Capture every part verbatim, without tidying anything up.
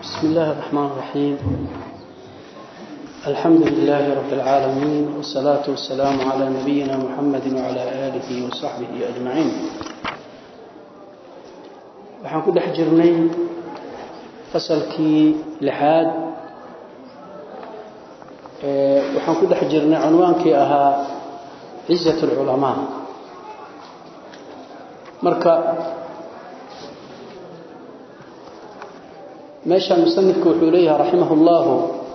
بسم الله الرحمن الرحيم. الحمد لله رب العالمين، والصلاة والسلام على نبينا محمد وعلى آله وصحبه أجمعين. waxaan ku dhex jirnay fasalkii lixaad ee waxaan ku dhex jirnay cinwaankii ahaa cizatul ulamaa. marka meesha musannifku wuxuu leeyahay rahimahullahu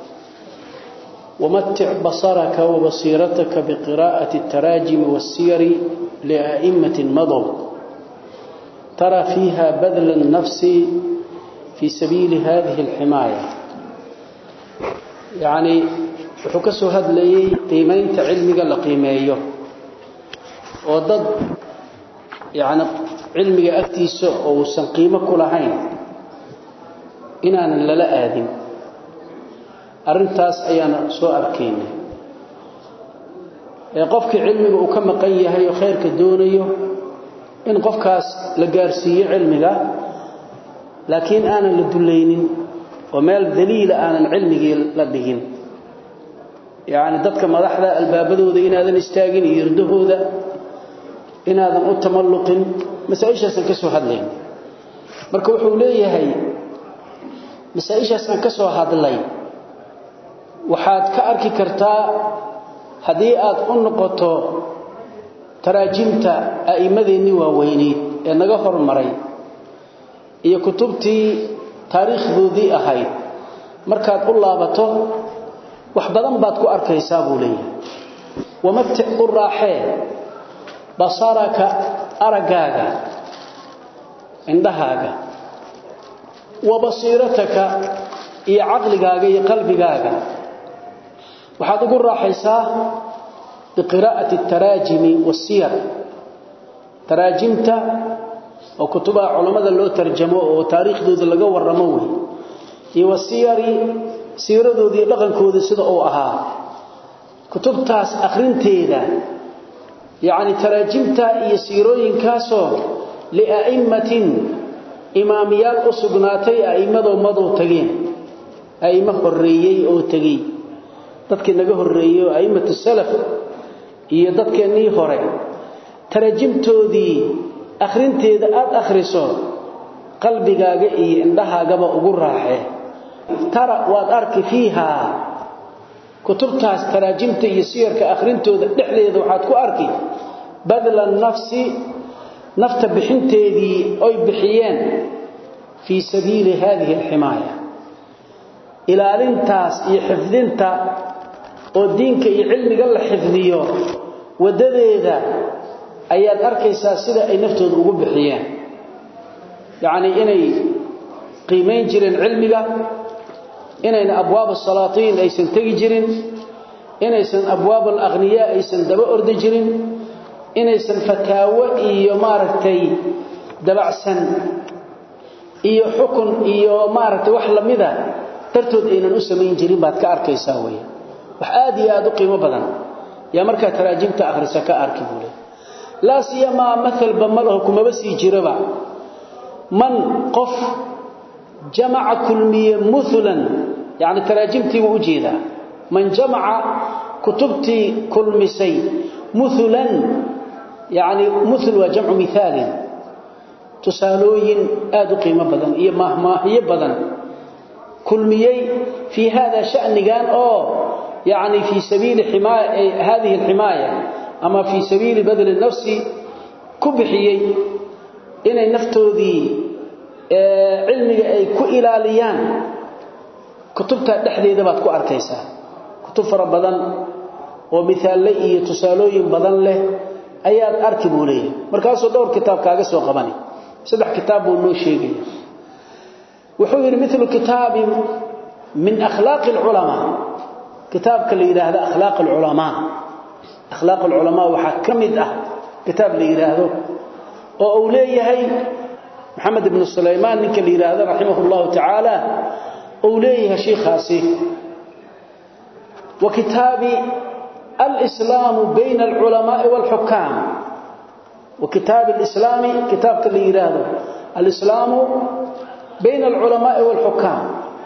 ومتع بصرك وبصيرتك بقراءة التراجم والسير لأئمة مضوا ترى فيها بذل النفس في سبيل هذه الحماية. يعني وحكسوا هذا لي قيمين علمك لقيميه وضد يعني علمك أكتيس أو سنقيمك لهين إنان للا آدم أرنتاس أيانا سوء أركيني قفك علمك وكما قيه وخيرك الدوني إن قفكاس لقارسي علمك لكن أنا لدلين ومال دليل أنا علمك لدهين. يعني ضدك مدحذا الباب ذو إن هذا نستاقين يرده ذا إن هذا متملق مسائشة سنكسو هذلين مركو حوليه هاي مسائشة سنكسو هذلين waxaad ka arki kartaa hadii aad u noqoto taraajimta aa'imadeeni waaweynid ee naga hormaray iyo kutubtii taariikhdoodii ahayd markaad u laabato wax badan baad ku arkaysaa buu leeyahay. wamatti quraaxee basaraka aragaaga indhahaaga wa basiirataka iyo aqligaaga iyo qalbigaaga waxaad ugu raaxaysaa biqiraa'ati at-taraajimi was-siyar. taraajimta oo kutuba culimada loo tarjamo oo taariikhdooda laga warramo way iyo wasiyari siiradoodii dhaqankooda sida uu ahaa kutubtaas akhrinteeda. yaani taraajimta iyo siirooyinkaasoo li'a'immatin imaamiyal usugnaatay a'immadoo madoo tageen a'imma horreeyay oo tagay dadkii naga horreeyay a'immatu salaf iyo dadkeenii hore taraajimtoodii akhrinteeda aad akhriso qalbigaaga iyo indhahaagaba ugu raaxee. tara waad arki fiiha kutubtaas taraajimta iyo siyarka akhrintooda dhexdeeda waxaad ku arki badla nafsi nafta bixinteedii ay bixiyeen fi sabiili hadhihi alhimaaya ilaalintaas iyo xifdinta oo diinka iyo cilmiga la xifdiyo wadadeeda ayaad arkaysaa sida ay naftooda ugu bixiyeen. yaani inay qiimeyn jireen cilmiga inayna abwaab as-salaatiin aysan tagi jirin inaysan abwaab al-aghniya aysan daba ordi jirin inaysan fataawo iyo maaragtay dabacsan iyo xukun iyo maaragtay wax lamida dartood aynan u sameyn jirin baad ka arkaysaa way wax aad iyo aad u qiimo badan ya marka taraajimta akhrisa ka arki buu la siyama mathal bamalo kuma basi jiraba man qaf jama'a kulmiya muthalan yani taraajimti u jeeda man jama'a kutubti kulmisay muthalan يعني مثل وجمع مثال تسالوين آد قيمة بدن إيه مهما هي بدن كل ميي في هذا شأن قال أوه يعني في سبيل حماية هذه الحماية أما في سبيل بذل النفس كبحيي إن النفتو ذي آه علمي أي كإلاليان كتبتها تحديد بات كو أركيسا كتب فربضان ومثال لئي تسالوين بدن له ayaad arki buu leeyahay markaas oo dhowr kitaab kaaga soo qabani saddex kitaab uu noo sheegay wuxuu yiri mithlu kitaab min akhlaaq al-ulama kitaabka la yiraahdo akhlaaq al-ulama akhlaaq al-ulama waxa kamid ah kitaab la yiraahdo oo uu leeyahay Muhammad ibn Sulaiman ninka la yiraahdo rahimahullahu ta'ala uu leeyahay sheekhaasi wa kitaabi الإسلام بين العلماء والحكام وكتاب الإسلام كتاب كالإيراد الإسلام بين العلماء والحكام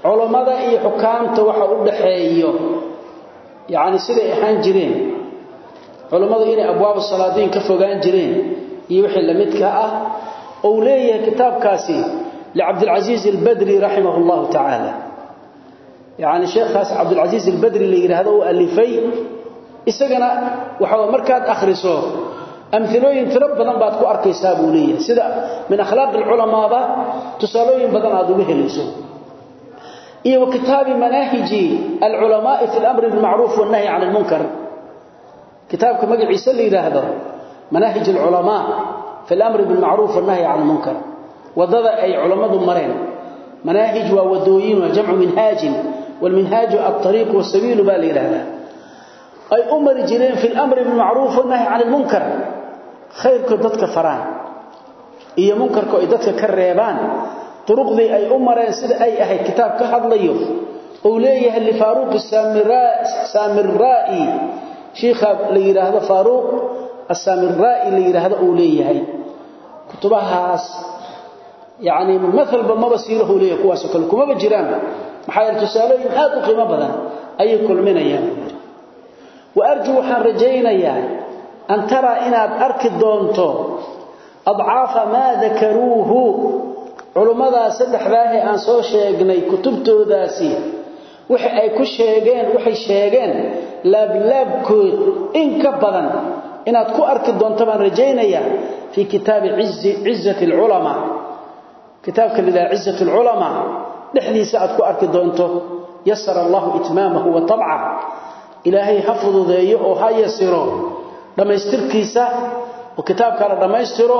culimada iyo xukaamta waxa u dhaxeeyo yaani sida ahaan jireen culimadu inay abwaab salaadiin ka fogaan jireen iyo wixii la midka ah oo leeyahay kitaabkaasi li Abdul Aziz al-Badri rahimahullahu ta'ala yaani sheekhaas Abdul Aziz al-Badri li yiraahdo oo alifay isagana waxa markaad akhriso amthilooyin tiro badan baad ku arkaysaa buu leeyahay sida min akhlaaq al-ulama ba tusaalooyin badan aad uga helayso iyo kitaabi manahiji al-ulama fi al-amr bil-ma'ruf wan-nahy 'an al-munkar kitaabka magaciisa la yiraahdo manahij al-ulama fi al-amr bil-ma'ruf wan-nahy 'an al-munkar wadada ay ulamadu mareen manahij wa wadooyin wa jam'u minhaj wal-minhaj at-tariq was-sabil ba la yiraahdaa ay umar jireen fi al-amr bil-ma'ruf wan-nahy 'an al-munkar khayrka dadka faraan iyo munkarka ay dadka ka reebaan turuqdi ay umareen sida ay ahayd kitaab ka hadlayo oo leeyahay li Faaruq as-Samirra'i Samirra'i sheekha la yiraahdo Faaruq as-Samirra'i la yiraahdo oo leeyahay kutubahaas yaani مثل bama basiiruhu leeyahay kuwaas kale kuma jiraan maxay tusaalooyin aad u qiimo badan ay kulminayaan wa arju waxaan rajaynayaa an tara inaad arki doonto adcaafa ma dhakaruhu culimada saddexdaahe aan soo sheegnay kutubtoodaasi wixii ay ku sheegeen waxay sheegeen lab labkood in ka badan inaad ku arki doonto baan rajaynayaa fi kitaab izzi izzati ulama kitaabka lida izzati ulama dhexdiisa aad ku arki doonto yassara Allah itmamahu wa tab'a ilaahi hafududeeyo oo hayasiro dhamaystirkiisa oo kitaabka la dhamaystiro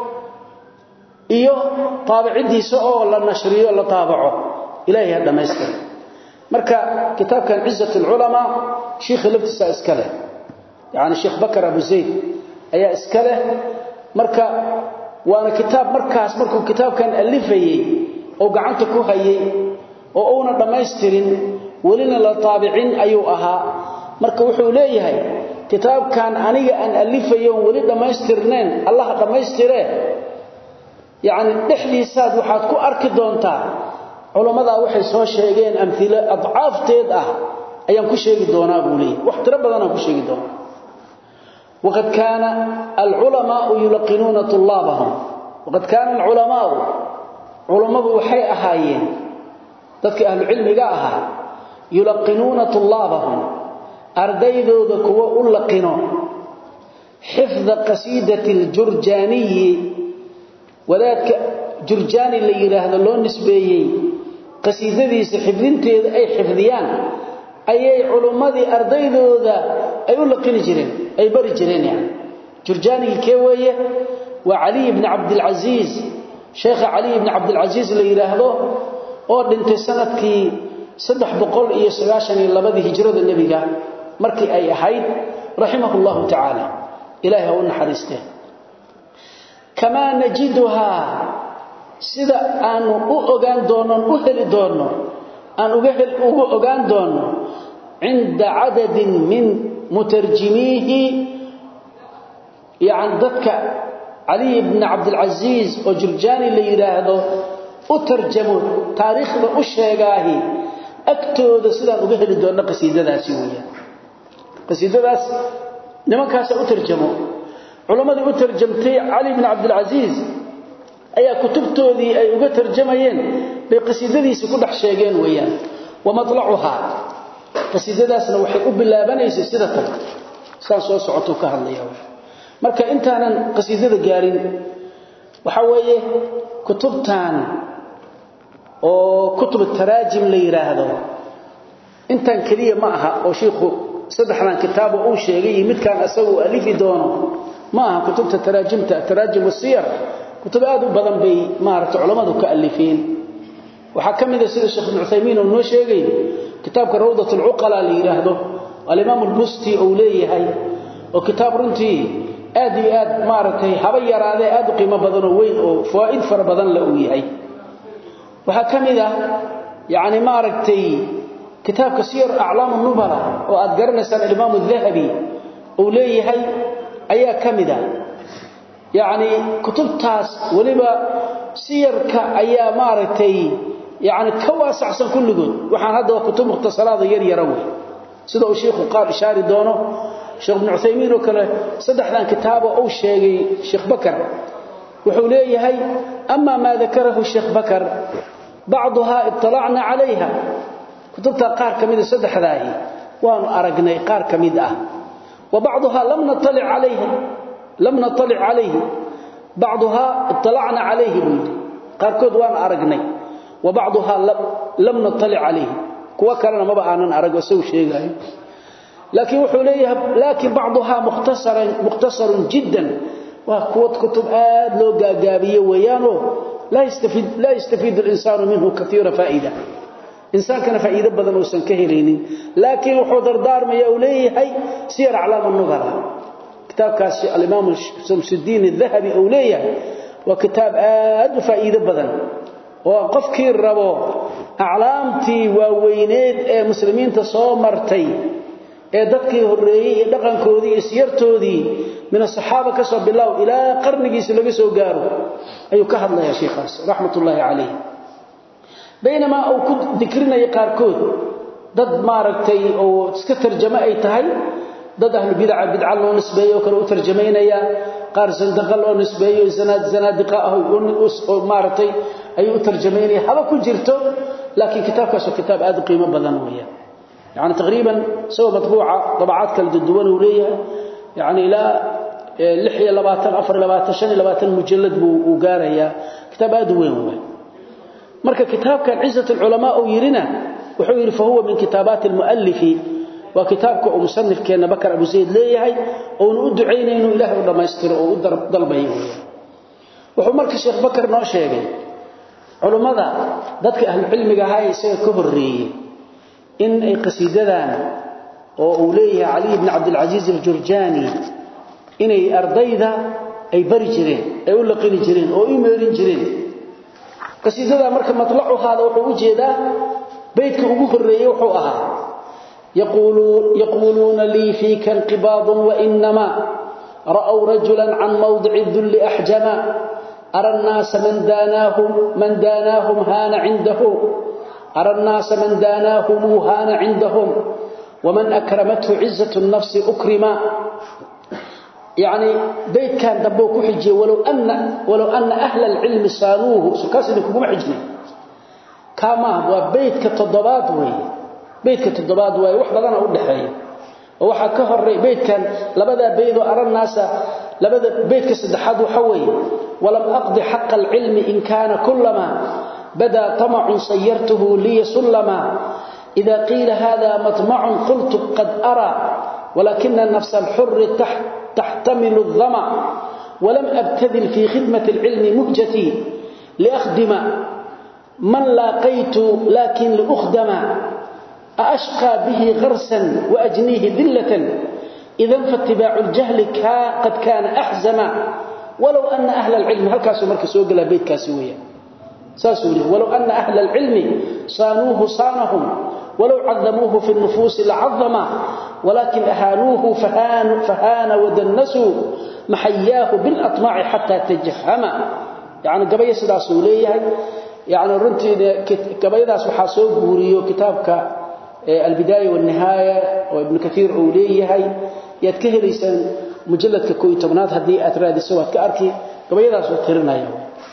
iyo taabicidiisa oo la nashriyo la taabaco ilaahay dhamaystir marka kitaabkan izzatu ulama sheekh laftiisa iskale yaani sheekh Bakar Abu Zayd ayaa iskale marka waana kitaab markaas markuu kitaabkan alifayay oo gacanta ku hayay oo uuna dhamaystirin walina la taabicin ayuu ahaa marka wuxuu leeyahay kitaabkan aniga aan alifayo wali dhamaystirneen Allah dhamaystire yaani dhexdiisaad waxaad ku arki doontaa culimada waxay soo sheegeen amthila adcaafteed ah ayaan ku sheegi doonaa buu leeyahay wax tiro badan aan ku sheegi doonaa waqad kana al-ulama yulqinuna tullabahum waqad kana al-ulama culimadu waxay ahaayeen dadka ahlu cilmiga ahaa yulqinuna tullabahum ardaydooda kuwa u laqino xifdha qasidati al-jurjani wadaadka jurjani la yiraahdo loo nisbeeyay qasiidadiisa xifdinteeda ay xifdiyaan ayay culimadii ardaydooda ay u laqini jireen ay bari jireen yani jurjani keewaye wa Ali ibn Abd al-Aziz Sheikh Ali ibn Abd al-Aziz la yiraahdo oo dhintay sanadkii saddex boqol iyo sagaashan iyo laba hijrada nabiga markii ay ahayd rahimahullahu ta'ala ilaahi uu naxariistay kama najiduha sida aanu u ogaan doono u heli doono aan uga hel ugu ogaan doono inda adadin min mutarjimihi yani dadka Ali ibn Abd al-Aziz oo Jurjani la yiraahdo u tarjamo taariikhda u sheegaahi agtooda sidaan uga heli doono qasiidadaasi weeyaan qasiidadaas nimankaas u tarjamo culimadu u tarjamtay Ali ibn Abd al-Aziz ayaa kutubtoodii ay uga tarjamayeen bay qasiidadiisa ku dhex sheegeen weeyaan wa matlacuha qasiidadaasna waxay u bilaabanaysaa sida tan saan soo socoto ka hadlayaa marka intaanan qasiidada gaarin waxa weeye kutubtan oo kutub taraajim la yiraahdo intan kaliya ma aha oo sheekhu saddexdan kitaab uu sheegay midkan asagu alifi doono ma aha kutubta taraajimta taraajim wasiyar kutub aad u badan bay maaragtay culimadu ka alifeen waxa kamid ah sida Sheikh Ibn Uthaymeen oo noo sheegay kitaabka Rawdatul Uqala la yiraahdo al-Imam al-Busti oo leeyahay oo kitaab runtii aad iyo aad maaragtay haba yaraade aad u qiimo badan oo weyn oo faa'iid far badan la uu yahay waxa kamid ah yaani maaragtay kitaabka Siyar A'lam an-Nubala oo aad garanaysan al-Imam al-Dhahabi oo leeyahay ayaa kamid ah yaani kutubtaas waliba siyarka ayaa maaragtay يعني كواسع سن كل جود وحان هذا كتب مختصرات ير يروي سيده الشيخ قال إشاري دونه شيخ ابن عثيمين وكله صدح ذا كتابه أو شيء شيخ بكر وحوليه هي أما ما ذكره الشيخ بكر بعضها اطلعنا عليها كتبتها قار كميد صدح ذاهي وان أرقنا قار كميد أه وبعضها لم نطلع عليه لم نطلع عليه بعضها اطلعنا عليه بيد قار كود وان أرقنا وبعضها لم نطلع عليه كوا كلنا ما بقى أن أرق وسوي شيء لكن وحوليه لكن بعضها مختصر مختصر جدا وقوة كتب آد لو جابية ويانو لا يستفيد لا يستفيد الإنسان منه كثير فائدة إنسان كان فائدة بدن وسن كهلين لكن وحضر دار ما يوليه هي سير أعلام النظرة كتاب كاس الإمام شمس الدين الذهبي أوليه وكتاب آد فائدة بدن وقف كير ربو أعلامتي ووينيد مسلمين تصامرتي dadkii horeeyay dhaqankoodii iyo siyartoodii min asxaaba ka soo bilaw ila qarnigiisa laga soo gaaro ayuu ka hadlaya sheekhaas rahmatullahi alayhi baynama uu ku dikrinay qaarkood dad maaragtay oo iska tarjuma ay tahay dad ahlu bid'a bid'a loo nisbeeyo kale u tarjumaynaya qaar sandaqa loo nisbeeyo sanad sanadiqa ah oo maaragtay ay u tarjumaynaya haba ku jirto laakiin kitaabkaas waa kitaab aad qiimo badan weeyaan يعني تقريبا سوى مطبوعة طبعات كالدوان وليها يعني لا لحية لباتن أفر لباتن شن لباتن مجلد وقارية كتاب أدوين هو مركا كتاب كان عزة العلماء ويرنا وحوير فهو من كتابات المؤلف وكتابك ومصنف كان بكر أبو زيد ليهي ونؤد عينين إله ولما يستر وضرب ضلبيه وحو مركا الشيخ بكر نوشيغي علماء ذاتك أهل العلم هاي سيد كبري إن أي قصيدتان وأوليه علي بن عبد العزيز الجرجاني إن أي أرضيذا أي بري جرين أي أولقين جرين أو إيميرين جرين قصيدتان مركب مطلعوا هذا وحو جيدا بيتك أبوك الرئي وحوها يقولون, يقولون لي فيك انقباض وإنما رأوا رجلا عن موضع الذل أحجما أرى الناس من داناهم من داناهم هان عنده أرى الناس من داناهم هان عندهم ومن أكرمته عزة النفس أكرما يعني بيت كان دبوك حجي ولو أن, ولو أن أهل العلم صانوه سكاسنكم حجني كما هو بيت كالتضباد وي بيت كالتضباد وي وحبا لنا أقول لحي ووحا كهر بيت كان لبدا بيض أرى الناس لبدا بيت كسدحاد وحوي ولم أقضي حق العلم إن كان كلما بدا طمع صيرته لي سلما إذا قيل هذا مطمع قلت قد أرى ولكن النفس الحر تحت تحتمل الظمأ ولم أبتذل في خدمة العلم مهجتي لأخدم من لاقيت لكن لأخدم أأشقى به غرسا وأجنيه ذلة إذا فاتباع الجهل قد كان أحزما ولو أن أهل العلم هل كاسو مركسو قل بيت كاسوية ساسولي ولو أن أهل العلم صانوه صانهم ولو عظموه في النفوس لعظما ولكن أهانوه فهان, فهان ودنسوا محياه بالأطماع حتى تجهما يعني قبية سدا سولية يعني رنتي قبية سوحا سوق بوريو كتابك البداية والنهاية وابن كثير أوليه يتكهل يسان مجلد كوي تبنات هدي أترادي سوات كأركي قبية سوترنا يوم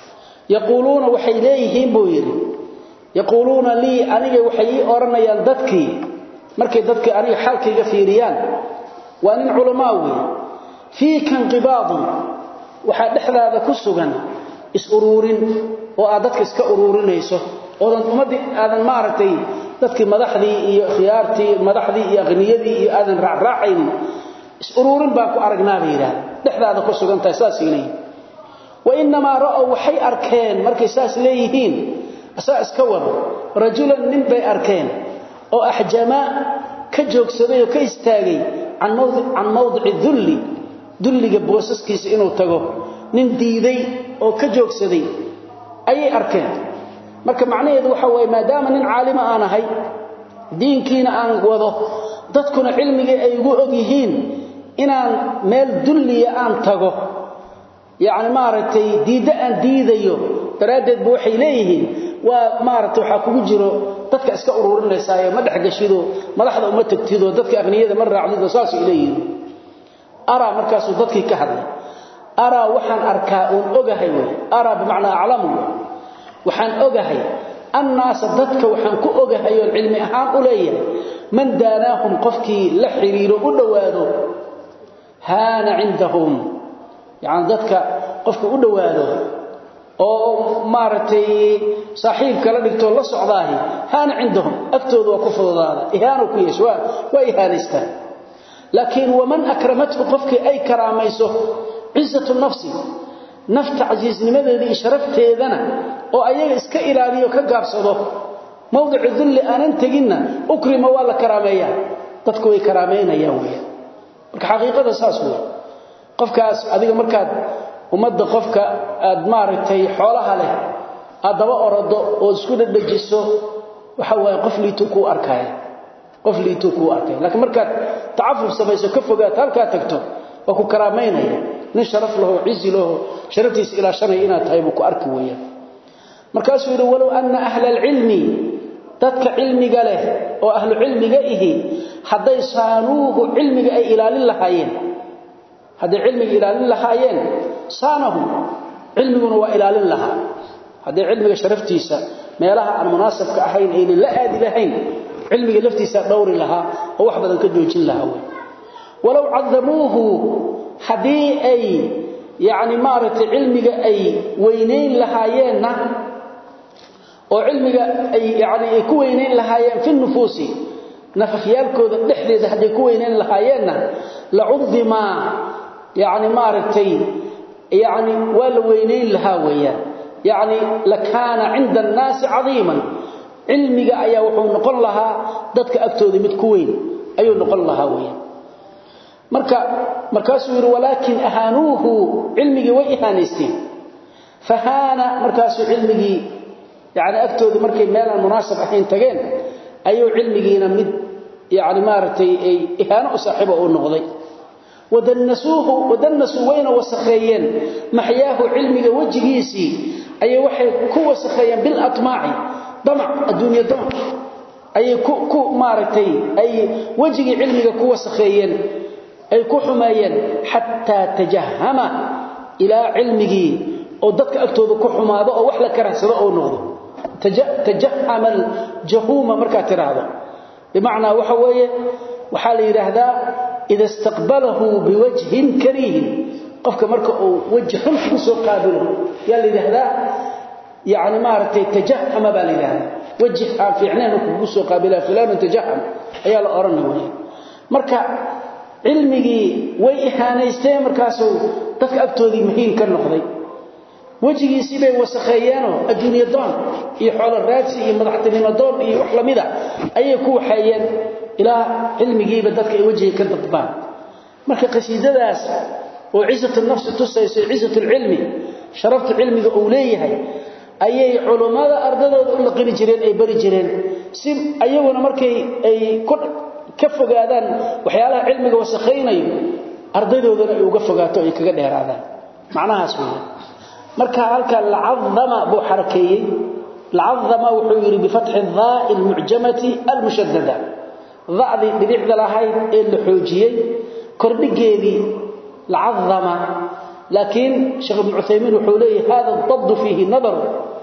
يقولون وحي ليهين بويري يقولون لي أني وحي أرنيان ددكي مركي ددكي أني حالكي غفيريان وأن علماوي فيك انقباض وحد إحدى هذا كسوغا إسأرورين وأددك إسكأرورين يسو وأن أمدي أذن مارتي ددكي مدحذي خيارتي مدحذي أغنيذي أذن رعرعين إسأرورين باكو أرقنا بيرا إحدى هذا كسوغا تأساسيني وإنما رأوا وحي أركان مركي ساس ليهين أساس كور رجلا من بي أركان أو أحجماء كجوك سبي وكيستاغي عن موضع, عن موضع الذل ذل جبوسس كيس إنو تغو نين ديدي أو كجوك سبي أي أركان مركي معنى يدو حواي ما دام نين عالم أنا هاي دين كينا أن وضو dadkuna cilmiga ay ugu ogyihiin inaan meel dulliya aan tago yaani maaragtay diida aan diidayo daraadeed buu waxay leeyihiin waa maaragtay waxa kugu jiro dadka iska ururinaysaa ma dhaxgashido madaxda uma tagtido dadka aqniyada mar raacdido saas ilayeen ara markaas dadkii ka hadlay ara waxaan arkaa oo ogahay way ara bimaana aclamu waxaan ogahay annaas dadka waxaan ku ogahay oo cilmi ahaan u leeyahay man daanaahum qofkii la xiriiro u dhawaado haana indahum yani dadka qofka u dhawaado oo maartay saaxiib kala dhigto la socdaahi haana indahum agtooda waa ku fududaada ihaano ku yeesho waa ihaanista laakiin waman akramathu qofkii ay karaamayso izzatu nafsi nafta aziiznimadeeda iyo sharafteedana oo ayaga iska ilaaliyo ka gaabsado mawduuc dhulli aanan tagina ukrima wala karaameeya dadku way karaameynayaan weey marka xaqiiqada saas weey qofkaas adiga markaad umada qofka aad maartay xoolaha leh adaba orado oo isku dhadhajiso waxa way qof liitu ku arkay qof liitu ku arkay laakiin markaad taafuf samayso ka fogaad halka tagto waa ku karaameynaya nin sharaf lahu cizi lahu sharaftiis ila shanay ina tahay ku arki weeyaan markaas uu walaw anna ahla ilmi dadka cilmiga leh oo ahlu cilmiga ihi haday saanuhu cilmiga ay ilaalin lahaayeen haday cilmiga ilaalin lahaayeen saanahu cilmiguna waa ilaalin lahaa haday cilmiga sharaftiisa meelaha aan munaasabka ahayn ay la aadi lahayn cilmiga laftiisa dhowri lahaa oo wax badan ka joojin lahaa walaw cadamuhu hadii ay yaani maartay cilmiga ay weyneyn lahaayeenna oo cilmiga ay yaani ay ku weyneyn lahaayeen fi nufuusi nafaqyaalkooda dhexdeeda hadii ku weyneyn lahaayeenna la udima yaani maartay yaani wala weyneyn lahaa weeyaan yaani la kaana inda an-naas aziman cilmiga ayaa wuxuu noqon lahaa dadka agtooda mid ku weyn ayuu noqon lahaa weeyaan marka markaas uu yiri walaakin ahaanuhu cilmigi way ihaaneysteen fahana markaas cilmigi yaani agtooda markay meel aan munaasab ahayn tageen ayuu cilmigiina mid yaani maartay ay ihaano u saaxiibo oo noqday wadannasuhu wadannasu wayna wasakheeyeen maxyaahu cilmiga wajigiisi ayay waxay ku wasakheeyeen bil atmaa'i damac adduunya damac ayay ku ku maartay ay wajigi cilmiga ku wasakheeyeen ay ku xumeeyeen hatta tajahama ila cilmigi oo dadka agtooda ku xumaado oo wax la karaasado oo noqdo tajahama jahuma marka tiraado bimaana waxa weeye waxa la yiraahdaa ida istaqbalahu biwajhin karih qofka marka uu wajhan ku soo qaabilo yaa la yiraahdaa yaani maartay tajahama baa la yiraahdaa wajha fiicnaan ku soo qaabila fulan tajaham ayaa la oranaya marka cilmigi way ihaaneysteen markaas dadka agtoodii muhiim ka noqday wajigiisi bay wasakheeyeen adduunya doon iyo xoolo raadsi iyo madaxtinimo doon iyo wax lamida ayay ku waxayeen ila cilmigiiba dadka ay wajiga ka dadbaan marka qasiidadaas oo ciisatu nafsi tusayso ciisatu ilmi sharaftu cilmiga uu leeyahay ayay culimada ardadooda u laqin jireen ay bari jireen si ayaguna markay ay ku ka fogaadaan waxyaalaha cilmiga wasakhaynayo ardadoodana ay uga fogaato ay kaga dheeraadaan macnahaas weey marka halka la'azama bu xarakeeyay la'azama wuxuu yiri bi fath dhaa al-mu'jamati al-mushaddada dhaadi bidixda lahayd ee la xoojiyay kordhigeedii la'azama laakiin sheekh ibn Uthaymeen wuxuu leeyahay hada ad-dadd fihi nadar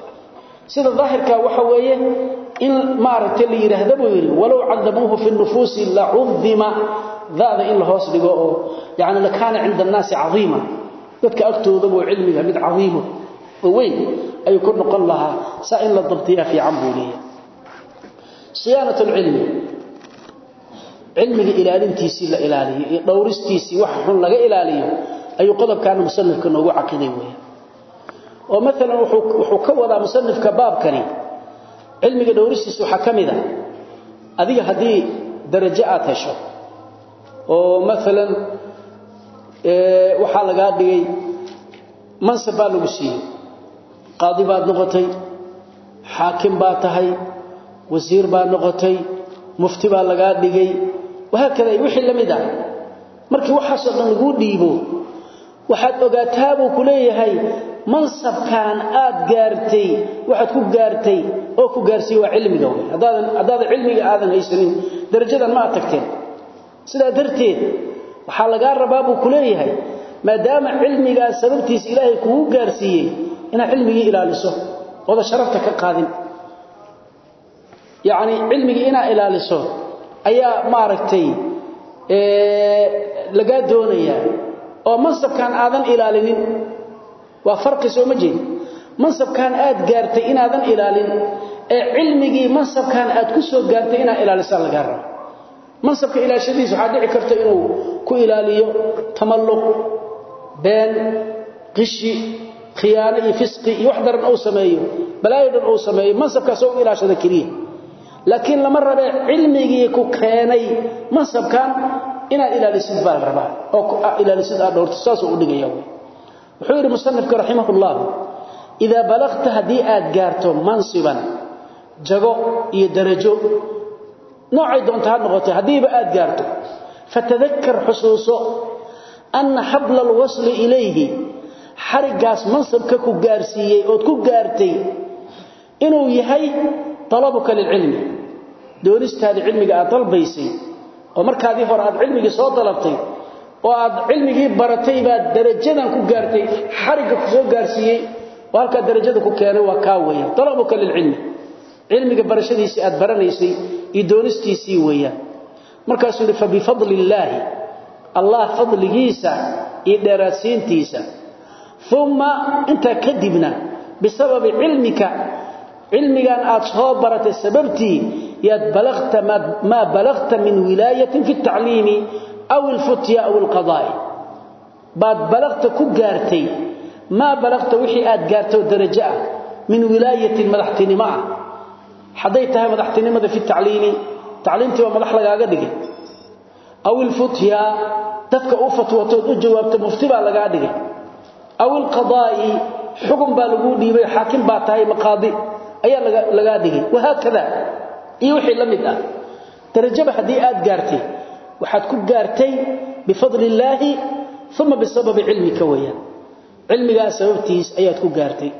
sida dhaahirka waxa weeye in maartay la yiraahdo buu yiri walaw cadamuhu fi an-nufus la udhima dhaada in hoos dhigo oo yaani la kaana inda an-nas azima dadka agtooda buu cilmiga mid aziim oo weyn ay ku noqon lahaa saa in la dabtiya fi ambuliya siyaanatu al-ilmi ilmiga ilaalintiisi la ilaaliyo iyo dhowristiisi wax xun laga ilaaliyo ayu qodobkan musannifka noogu caqiday weey oo mesela wuxuu wuxuu ka wada musannifka baabkani cilmiga dhowristiisa waxa kamida adiga hadii darajo aad hesho oo mesela ee waxa laga dhigay mansab baa lagu siiyay qaadi baad noqotay xaakim baa tahay wasiir baa noqotay mufti baa laga dhigay waxa kale wixii lamida markii waxa soo dhan lagu dhiibo waxaad ogaataa buu ku leeyahay mansab kan aad gaartay waxaad ku gaartay oo ku gaarsiy waa cilmiga way hadaad hadaad cilmiga aadan haysanin darajadan ma tagteen sida darteed waxa laga rabaa buu kuleeyahay maadaama cilmiga sababtiisa ilaahay kugu gaarsiiyay ina cilmiga ilaaliso wada sharafta ka qaadin yaani cilmiga ina ilaaliso ayaa maaragtay ee laga doonaya oo mansabkan aadan ilaalinin waa farqi soo ma jeed mansabkan aad gaartay inaadan ilaalin ee cilmigi mansabkan aad ku soo gaartay ina ilaaliso laga rabo mansabka ilaashadiisa waxa dhici karta inuu ku ilaaliyo tamalluq been qishi khiyaano iyo fisqi iyo wax daran oo sameeyo balaayadan oo sameeyo mansabkaas oo ilaashada kaliya laakiin lama rabe cilmigi ku keenay mansabkan ina ilaalisid baa rabaa oo ilaalisid aad dhowrto saas u dhigaya wuxuu yiri musannifka rahimahullah ida balagta hadii aad gaarto mansiban jago iyo darajo noocay doonto ha noqoto hadiiba aad gaarto fatadhakkar husuuso anna habl alwasl ilayhi xarigaas mansabka ku gaarsiiyay oo ku gaartay inuu yahay talabuka lililm doonistaada cilmiga aad dalbaysay oo markaadii hore aad cilmiga soo dalabtay oo aad cilmigi baratay baad darajadan ku gaartay xariga ku soo gaarsiiyay walka darajada ku keenay waa ka weeyaan talabuka lililm cilmiga barashadiisa aad baranaysay iyo doonistiisii weeyaan markaas uu fa bi fadlillah allah fadligiisa iyo dheeraadsiintiisa thumma inta kadibna بسبب علمك علميان aad soo baratay sababtii yaad balagta ma balagta min wilayatin fi at-ta'lim aw al-futya aw al-qada' baad balagta ku gaartay ma balagta wixii aad gaarto darajo ah min wilayatin madaxtinimo ah haday tahay madaxtinimada fi at-ta'lim ta'limtii waa madax lagaaga dhigay aw al-futya dadka u fatwooto u jawaabto mufti baa laga dhigay aw al-qada' xukun baa lagu dhiibay xaakim baa tahay maqaadi ayaa laga laga dhigay waxa kada iyo wixii la mid ah darajada hadii aad gaartay waxaad ku gaartay bi fadlilaahi thumma bi sababi ilmika waya ilmiga sababtiis ayaad ku gaartay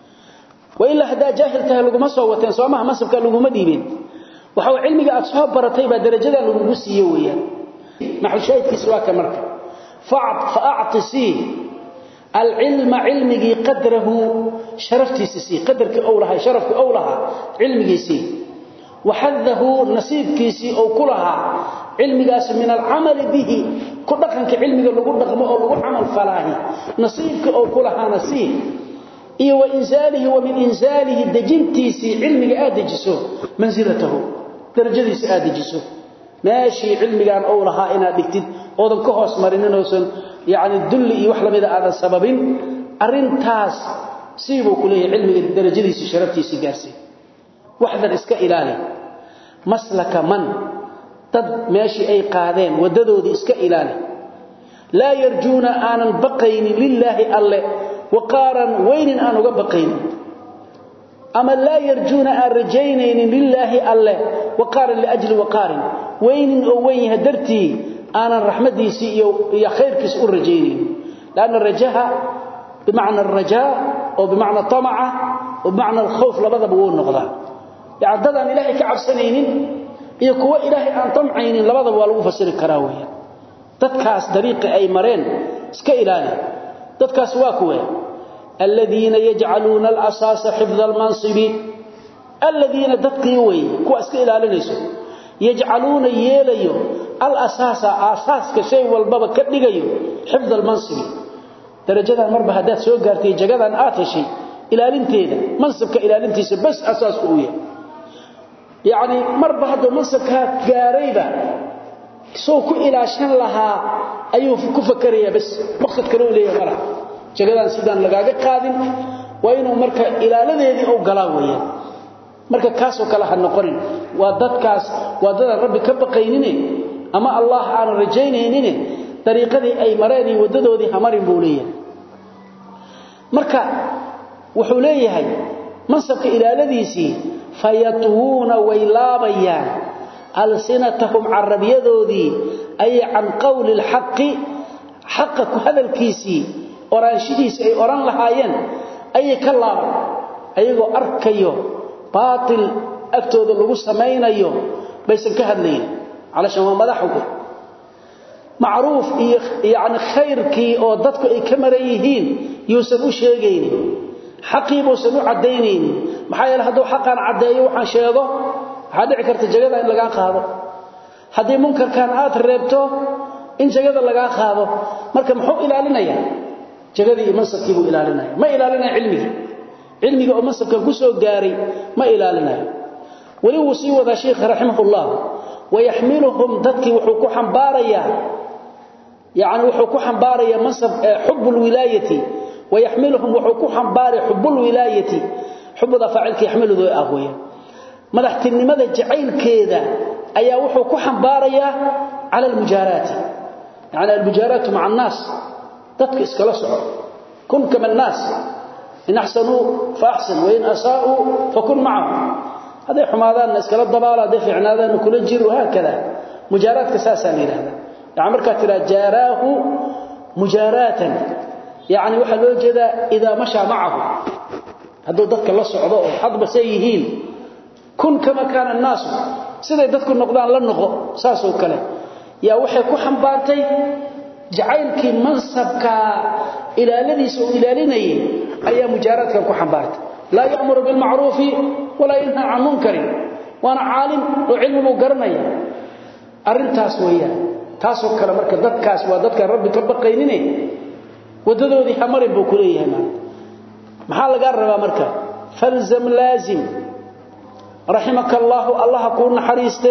wa illa hada jaahiltahay lagu ma soo wateen soomaha masabka lagu ma dhiibin waxa uu ilmiga aad soo baratay ba darajada lagu siiyo waya maxal shaydkiis waa ka marka fa'at fa'atisi العلم علمي قدره شرفتي سي قدرك اولها شرفك اولها علمي سي وحذه نصيبك سي او كلها علمياس من العمل به كدقنك علمي لو دقمو او لو عمل فلاهي نصيبك او كلها نصيب اي وانزاله ومن انزاله دجنتيسي علمي ادجسو منزلته درجتيسي ادجسو ماشي علميان اولها انا دغتid oodan ka hoos marinaysan يعني الدل iyo wax lamida aad sababin arintaas siibo kulay cilmiga darajadiisa sharaftiisa gaarsi waxdan iska ilaali maslaka man tad meeshi ay qaadeen wadadoodi iska ilaali la yarjuna anan baqayn lillahi alla waqaran waynin aan uga baqayn ama la yarjuna arjaynayn lillahi alla waqaran li ajli waqarin waynin oo wayn hadarti أنا رحمتي يا خيرك أرجيني لأن الرجاء بمعنى الرجاء أو بمعنى الطمع وبمعنى الخوف لبدا بقول نقضة يعني ضد أن إلهي كعب سنين يكوى إلهي أن طمعين لبدا بقول فسر الكراوية تتكاس طريق أي مرين اسك إلهي تتكاس واكوة الذين يجعلون الأساس حفظ المنصب الذين تتقيوي كو اسك إلهي ليسوا يجعلون يليو الاساس اساس كشيء والبابا كدغيو حفظ المنصب درجه مربه هدات سو غارتي جغدان اتشي ilaalinteeda mansabka ilaalintiisa bas asaas u yahay yaani marba hada mansabka gaarayba soo ku ilaashan lahaa ayuu ku fakariyaa bas maqsad kale uu leeyahay mara jagadan sidaan lagaaga qaadin waa inuu marka ilaaladeedii oo galaa weeyaan marka kaas oo kala han noqonin waa dadkaas waa dad rabbi ka baqaynine ama allah aan rajaynaynin tariiqadii ay mareen wadadoodii hamarin buu leeyahay marka wuxuu leeyahay mansabka ilaaladiisii fayatuuna waylabayaan alsinatahum arabiyadoodii ay an qawli alhaqi haqqu hadalkiisi oraanshidiisa ay oran lahaayeen ay ka laaban ayagoo arkayo baatil agtooda lagu sameeynayo baysan ka hadlayn علشان ما مدحوه معروف يعني خيركي او dadku ay ka mareeyeen yuusan u sheegeen xaqiibo sanu cadeyneen maxaa yeelay haduu xaqan cadeeyo waxaan sheego waxa dhici karta jagada in laga qaado hadii munkarkan aad reebto in jagada laga qaado marka muxuu ilaalinaya jagadii mansabkii buu ilaalinaya ma ilaalinaya cilmiga cilmiga oo mansabka ku soo gaaray ma ilaalinaya wali uu sii wada sheekh rahimahullah ويحملهم ذكي وحكو حنباريا يعني وحكو حنباريا منصب حب الولاية ويحملهم وحكو حنباري حب الولاية حب ذا فاعلك يحمله ذو أغوية مدحت النماذا جعيل كذا أي وحكو حنباريا على المجارات يعني المجارات مع الناس ذكي اسكلا سعر كن كما الناس إن أحسنوا فأحسن وإن أساءوا فكن معهم هذا حمادان اسكلا الضباله دفعنا هذا كل جير وهكذا مجارات اساسا لهذا يعني marka tira jaarahu mujaratan يعني waxa loo jeeda ida masha maahu haduu dadka la socdo oo hadba sayihiin kun kama kana الناس siday dadku noqdaan la noqo saas oo kale yaa waxay ku xambaartay jacaylkii mansabka ilaaladiisa oo ilaalinayay ayaa mujaradkan ku xambaartay لا يأمر بالمعروف ولا ينهى عن منكر وانا عالم وعلم وقرنيا arrintaas weeyaan taas oo kala marka dadkaas waa dadka rabbi ka baqaynine wadadoodii xamarin buu ku leeyahay maxaa laga rabaa marka falzam laazim rahimakallahu allah ku naxariiste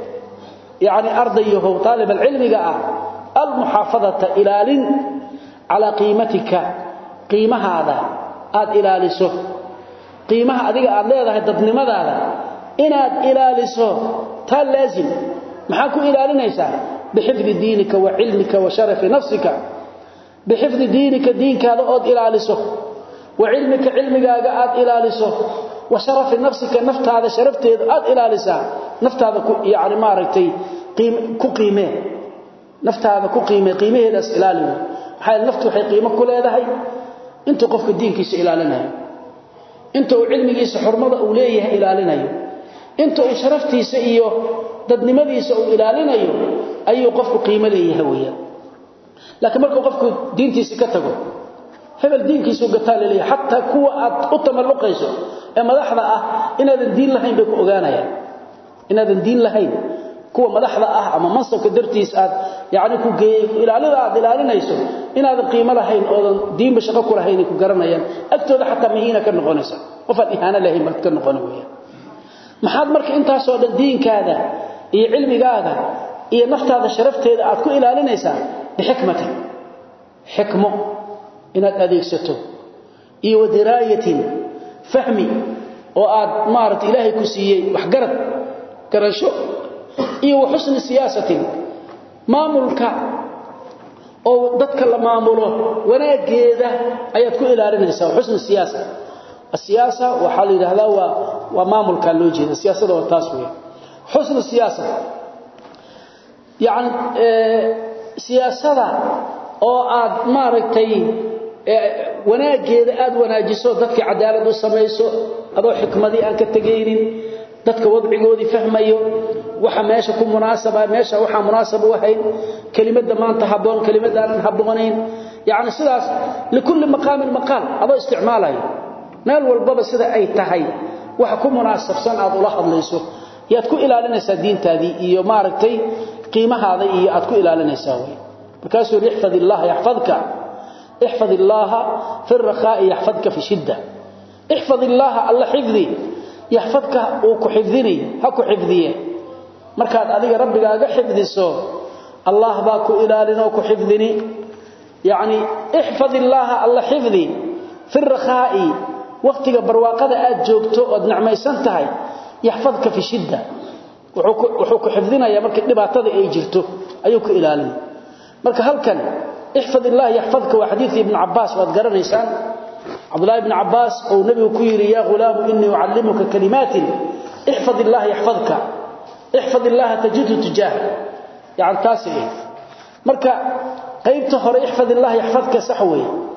yani ardayahu talib ilmiga ah al muhafadata ilalin ala qiimatika qiimahaada aad ilaaliso qiimaha adiga aad leedahay dadnimadaada inaad ilaaliso ta laazim maxaa ku ilaalinaysaa bixifdi diinika wa ilmika wa sharaf nafsika bixifdi diinika diinkaada oo ilaaliso wa ilmika ilmigaaga aad ilaaliso wa sharaf nafsika naftaada sharafteeda aad ilaalisa naftaada ku yaani maaragtay ku qiimee naftaada ku qiimee qiimaheedaas ilaaliyo maxay naftu waxay qiimo ku leedahay inta qofka diinkiisa ilaalinayo inta uu cilmigiisa xurmada uu leeyahay ilaalinayo inta uu sharaftiisa iyo dadnimadiisa uu ilaalinayo ayuu qofku qiimo leeyahay weeyaan laakiin marka qofku diintiisa ka tago hebel diinkiisa uu gataa leeyahay hatta kuwa aad u tamalluqayso ee madaxda ah inaadan diin lahayn bay ku ogaanayaan inaadan diin lahayn kuwa madaxda ah ama mansabka dartiis aad yaani ku geeyay ilaalada aad ilaalinayso inaadan qiimo lahayn oo diinba shaqo ku lahayn ku garanayaan agtooda xataa mihiina ka noqonaysa qof aan ihaana lahayn marka ka noqonayo maxaad marka intaas oo dhan diinkaada iyo cilmigaaga iyo naftaada sharafteeda aad ku ilaalinaysaa bixikmata xikmo inaad adeegsato iyo wadiraayatin fahmi oo aad maarad ilaahay ku siiyay wax garad garasho iyo xusn siyaasatin maamulka oo dadka la maamulo wanaageeda ayaad ku ilaalinaysaa xusn siyaasa السياسة وحال هذا ومامل كان لوجه السياسة والتاسوية حسن السياسة يعني سياسة أو عاد ماركتي وناجد أد وناجسو ذاتك عدالة والسميسو هذا حكمة دي أنك تجيرين ذاتك وضعي قودي فهميو وحا ماشا كون مناسبة ماشا وحا مناسبة وحين كلمة دمان تحبون كلمة دانا حبونين يعني سلاس لكل مقام مقال هذا استعماله meel walba sida ay tahay waxa ku munaasabsan aad ula hadlayso yaad ku ilaalinaysaa diintaadii iyo maaragtay qiimahaada iyo aad ku ilaalinaysaa way markaas uu ihfadillah yahfadka ihfadillah fi ar-rakhaa yahfadka fi shidda ihfadillah allah hifdhi yahfadka oo ku xifdini ha ku xifdiye markaad adiga rabbigaaga xifdiso allah baa ku ilaalin oo ku xifdini yaani ihfadillah allah hifdhi fi ar-rakhaa waqtiga barwaaqada aad joogto oo nacmaysan tahay yahfadka fi shidda wuxuu ku xifdinaya marka dhibaatada ay jirto ayuu ku ilaalin marka halkan ihfadillah yahfadka wa hadith ibn Abbas wad garanaysaan Abdullah ibn Abbas oo nabigu ku yiri ya ghulam inni uallimuka kalimatin ihfadillah yahfadka ihfadillah tajidu tujah yani taasi marka qaybta hore ihfadillah yahfadka saxway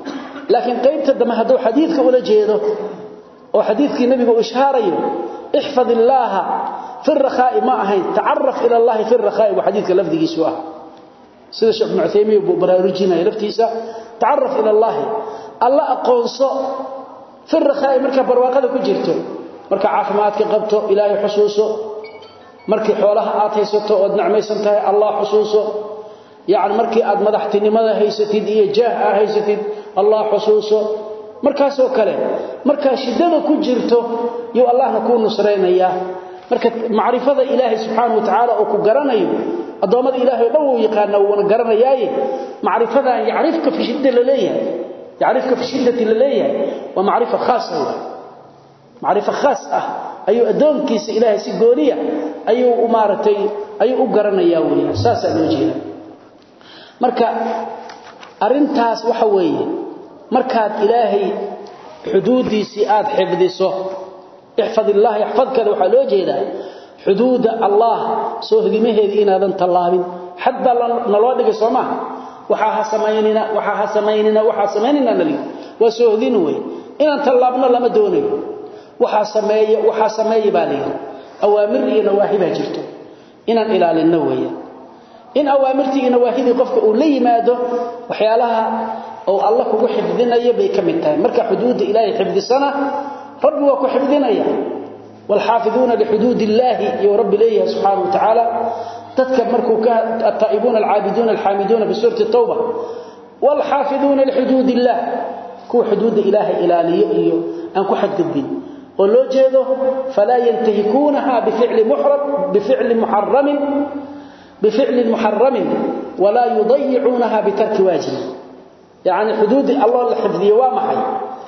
laakiin qaybta dama haduu xadiidka ula jeedo oo xadiidkii nabiga uu ishaarayo ihfadillaha fi ar-rakha'i ma ahayn ta'arraf ila Allah fi ar-rakha'i wa xadiidka lafdigiisu ah sida Sheikh Ibn Uthaymeen buu baraarujinay laftiisa ta'arraf ila Allah alla aqoonso fi ar-rakha'i marka barwaaqada ku jirto marka caafimaadka qabto ilaahay xusuuso markii xoolaha aad haysato oo nacmaysan tahay Allah xusuuso yaani markii aad madaxtinimada haysatid iyo jaah haysatid Allah xusuuso markaas oo kale marka shidada ku jirto iyo Allahna ku nusreynaya marka maarifada Ilaahay subhanahu wa ta'ala oo ku garanayo adoomada Ilaahay dhow yaqaan oo garanayay maarifada yaarifka fi shidda laleeyahay yaarifka fi shiddati laleeyahay wa maarifa khaasa maarifa khaasa ayu adoonkiisa Ilaahay si gooniya ayu u maaratay ayu u garanaya waliya saasa loo jeedaa marka arintaas waxa weeye markaad Ilaahay xuduudiisi aad xifdiso ihfadillah ihfadkada waxa loo jeedaa xuduuda Allah soo hadimaheeda inaadan talaabin hadda naloo dhigay Soomaa waxa ha sameeynina waxa ha sameeynina waxa sameeynina nali waa soo hadin way inaan talaabna lama doonayo waxa sameeyo waxa sameeyay baaliyo awaamir iyo nawaahi baa jirto inaan ilaalino weeyaan in awaamirti iyo nawaahidi qofka uu la yimaado waxyaalaha oo Allah kugu xifdinayo bay kamid tahay marka xuduud Ilaahay xifdisana rabbi waa ku xifdinaya wal xaafiduna li xuduudillahi ya rabbi leeyahay subhanahu wa ta'ala dadka markuu ka at-taa'ibuna al-'aabiduna al-haamiduna bi surati at-tauba wal xaafiduna li xuduudillah ku xuduud Ilaahay ilaaliyo iyo aan ku xadgudbin oo loo jeedo fala yantahikunaha bi fi'li muhrab bi fi'li muharram بفعل محرم ولا يضيعونها بترك واجب يعني حدود الله الحفظيه ومحي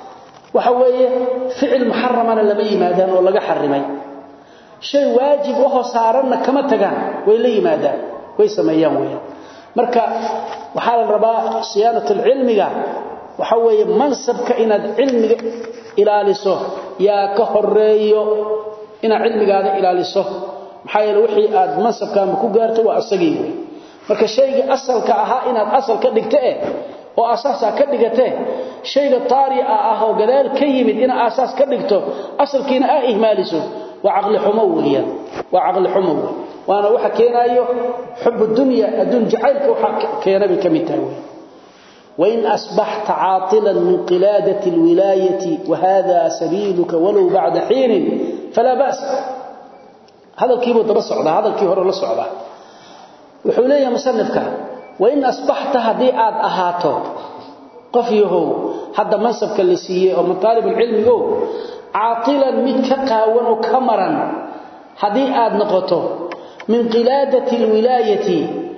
وحويه فعل محرم انا لما يمادان او لغا حرمي شيء واجب وهو صارنا كما تغان way la yimaadaan way sameeyaan way marka waxa la rabaa siyaanada cilmiga waxa weeye mansabka inaad cilmiga ilaaliso yaa ka horeeyo inaad cilmigaada ilaaliso maxay wixii aad mansabka ku gaarto waa asagii marka shayga asalka aha inaad asal ka dhigtay oo asaas ka dhigatay shayga taari'a ah oo gadaal ka yimid in asaas ka dhigto asalkiina ah ihmaaliso waa aqli xumo weeyaan waa aqli xumo waana waxa keenayo xub dunya adun jacaylka waxa keenay kamitaay وإن أصبحت عاطلا من قلادة الولاية وهذا سبيلك ولو بعد حين فلا بأس هذا الكيبو دبا سودا هذا الكي هore la socda wuxuu leeyahay musannifka wa in asbahta hadii aad ahaato qof yahow hada mansabka la siiyay oo mutalib ilmigo aatilan mid ka qaawan oo kamaran hadii aad noqoto min qiladati alwilayati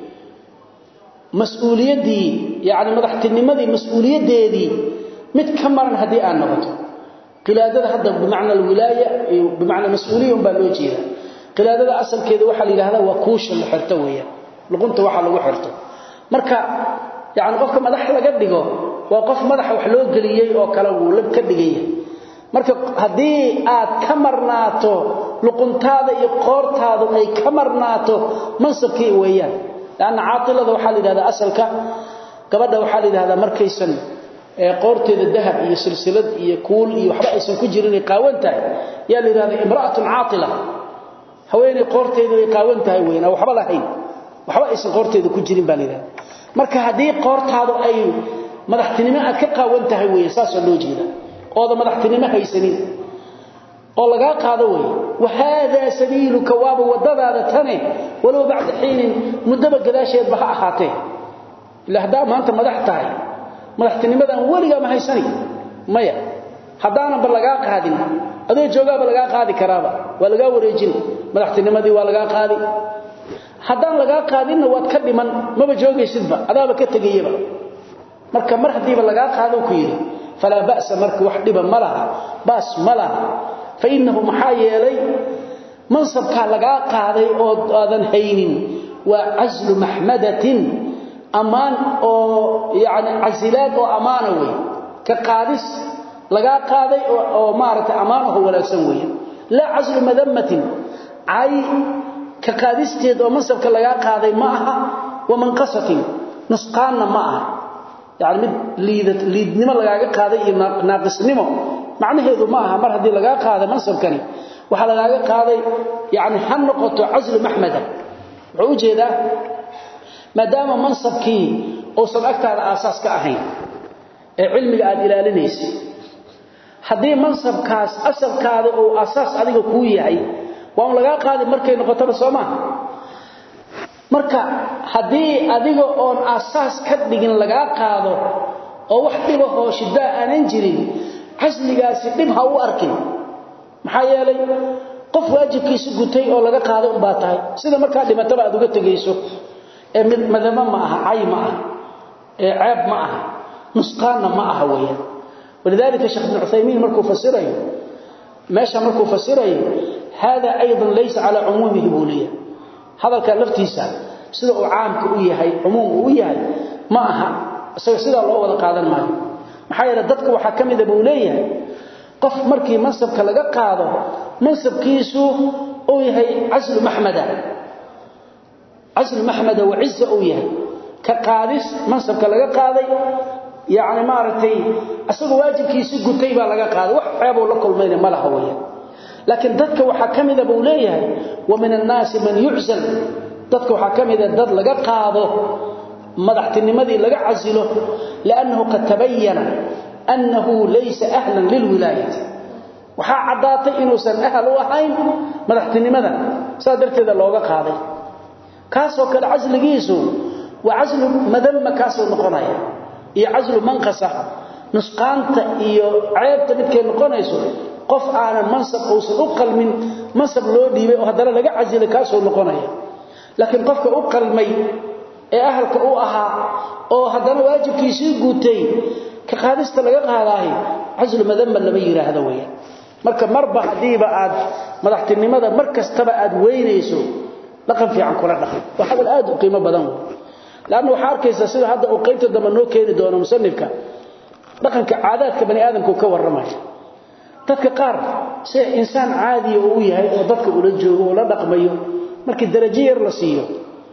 mas'uuliyadii yaani madaxtinimadii mas'uuliyadeedii mid kamaran hadii aad noqoto qiladada hada bimaana alwilaya bimaana mas'uuliyun baa loo jeedaa qiladada asalkeedu waxa la yiraahdaa waa kuusha la xirto weeyaan luqunta waxa lagu xirto marka yaani qofka madax laga dhigo waa qof madax wax loo galiyay oo kala uu lab ka dhigay marka hadii aad ka marnaato luquntaada iyo qoortaadu ay ka marnaato mansabkii weeyaan laana aatilada waxa la yiraahdaa asalka gabadha waxa la yiraahdaa markaysan ee qoorteeda dahab iyo silsilad iyo kuul iyo waxba aysan ku jirin qaawantahay yaa la yiraahdaa imra'atun aatila haweeney qoorteedu ay qaawan tahay weeyna waxba lahayn waxba aysan qoorteedu ku jirin baa leeyahay marka hadii qoortaadu ay madaxtinimo aad ka qaawan tahay weey saas loo jeeda oo madaxtinimo haysanin oo laga qaado weey wahada sabiiluka wa wadadaada tani walow bacda xiin mudaba gadaasheed baha ahaatee ila hadaa maanta madax tahay madaxtinimadan waliga ma haysani maya hadaana ba laga qaadin adoo joogaaba laga qaadi karaaba waa laga wareejin madaxtinimadii waa laga qaadi hadaan laga qaadina waad ka dhiman maba joogaysidba adaaba ka tagayaba marka mar hadiiba laga qaado ku yiri fala ba'sa marka wax dhiba malaha bas malaha fa innahu mahayelay mansabka laga qaaday oo aadan haynin wa azlu mahmadatin amaan oo yaani azilaad oo amaana way ka qaadis laga qaaday oo maartay amaanaha wanaagsan weeyaan la azlu madammatin ay ka qaadisteed oo mansabka laga qaaday ma aha wa manqasatin nusqaana ma aha يعني mid liidad liidnimo lagaaga qaaday iyo naaqisnimo macnaheedu ma aha mar hadii laga qaado mansabkani waxa lagaaga qaaday yani han noqoto azl mahmada wuxuu u jeedaa maadaama mansabkii oo sabagtaada asaas ka ahayn ee cilmiga aad ilaalinaysid hadii mansabkaas asalkaada oo asaas adiga ku yahay waa laga qaaday markay noqoto Soomaa marka hadii adiga oon asaas ka dhigin laga qaado oo wax dhibo hooshidaa aanan jirin asligaasi dib ha u arkin maxaa yeelay qof waajibkiisa gutay oo laga qaado u baatahay sida marka dhimataba aad uga tagayso ee mid madama ma aha ay ma aha ee ceeb ma aha nusqaana ma aha weeyaan ولذلك الشيخ ابن عثيمين مركو فسره ماشى مركو فسره هذا ايضا ليس على عمومه بوليه هذا كان لفتيسا sida uu caamku u yahay umum u yahay ma aha sida loo wada qaadan maayo maxaa yeelay dadku waxa kamid ah buu leeyahay qof markii mansabka laga qaado mansabkiisu uu yahay asl mahmada asl mahmada wa izza uu yahay ka qaadis mansabka laga qaaday yaani maartay asagu waajibkiisa gutay baa laga qaaday wax ceeb oo la kulmayna ma laha weeyaan laakiin dadka waxa kamid ah buu leeyahay wa min an-nas man yu'zal dadka waxa kamida dad laga qaado madaxtinimadii laga casilo laanahu qad tabayyana annahu laysa ahlan lilwilayati waxa cadaatay inuu san ahl u ahayn madaxtinimada saadarteeda looga qaaday kaasoo kale casligiisu waa caslu madamma kaasoo noqonaya iyo caslu manqasa nusqaanta iyo ceebta midkay noqonayso qof aanan mansab uusan u qalmin mansab loo dhiibay oo hadana laga casilo kaasoo noqonaya laakiin qofka u qalmay ee ahalka u ahaa oo hadana waajibkiisii guutay ka qaadista laga qaadaay azl madamma lama yiraahdo weeyaan marka marba hadiiba aad madaxtinimada markastaba aad weynayso dhaqan fiican kula dhaqan waxa aad u qiimo badan laana waxa arkaysa sida hadda uu qaybta daba noo keeni doono musannifka dhaqanka caadaadka bani aadamku ka warramayo dadka qaar si insaan caadi oo yahay oo dadka ula joogo oo la dhaqmayo markii darajo yar la siiyo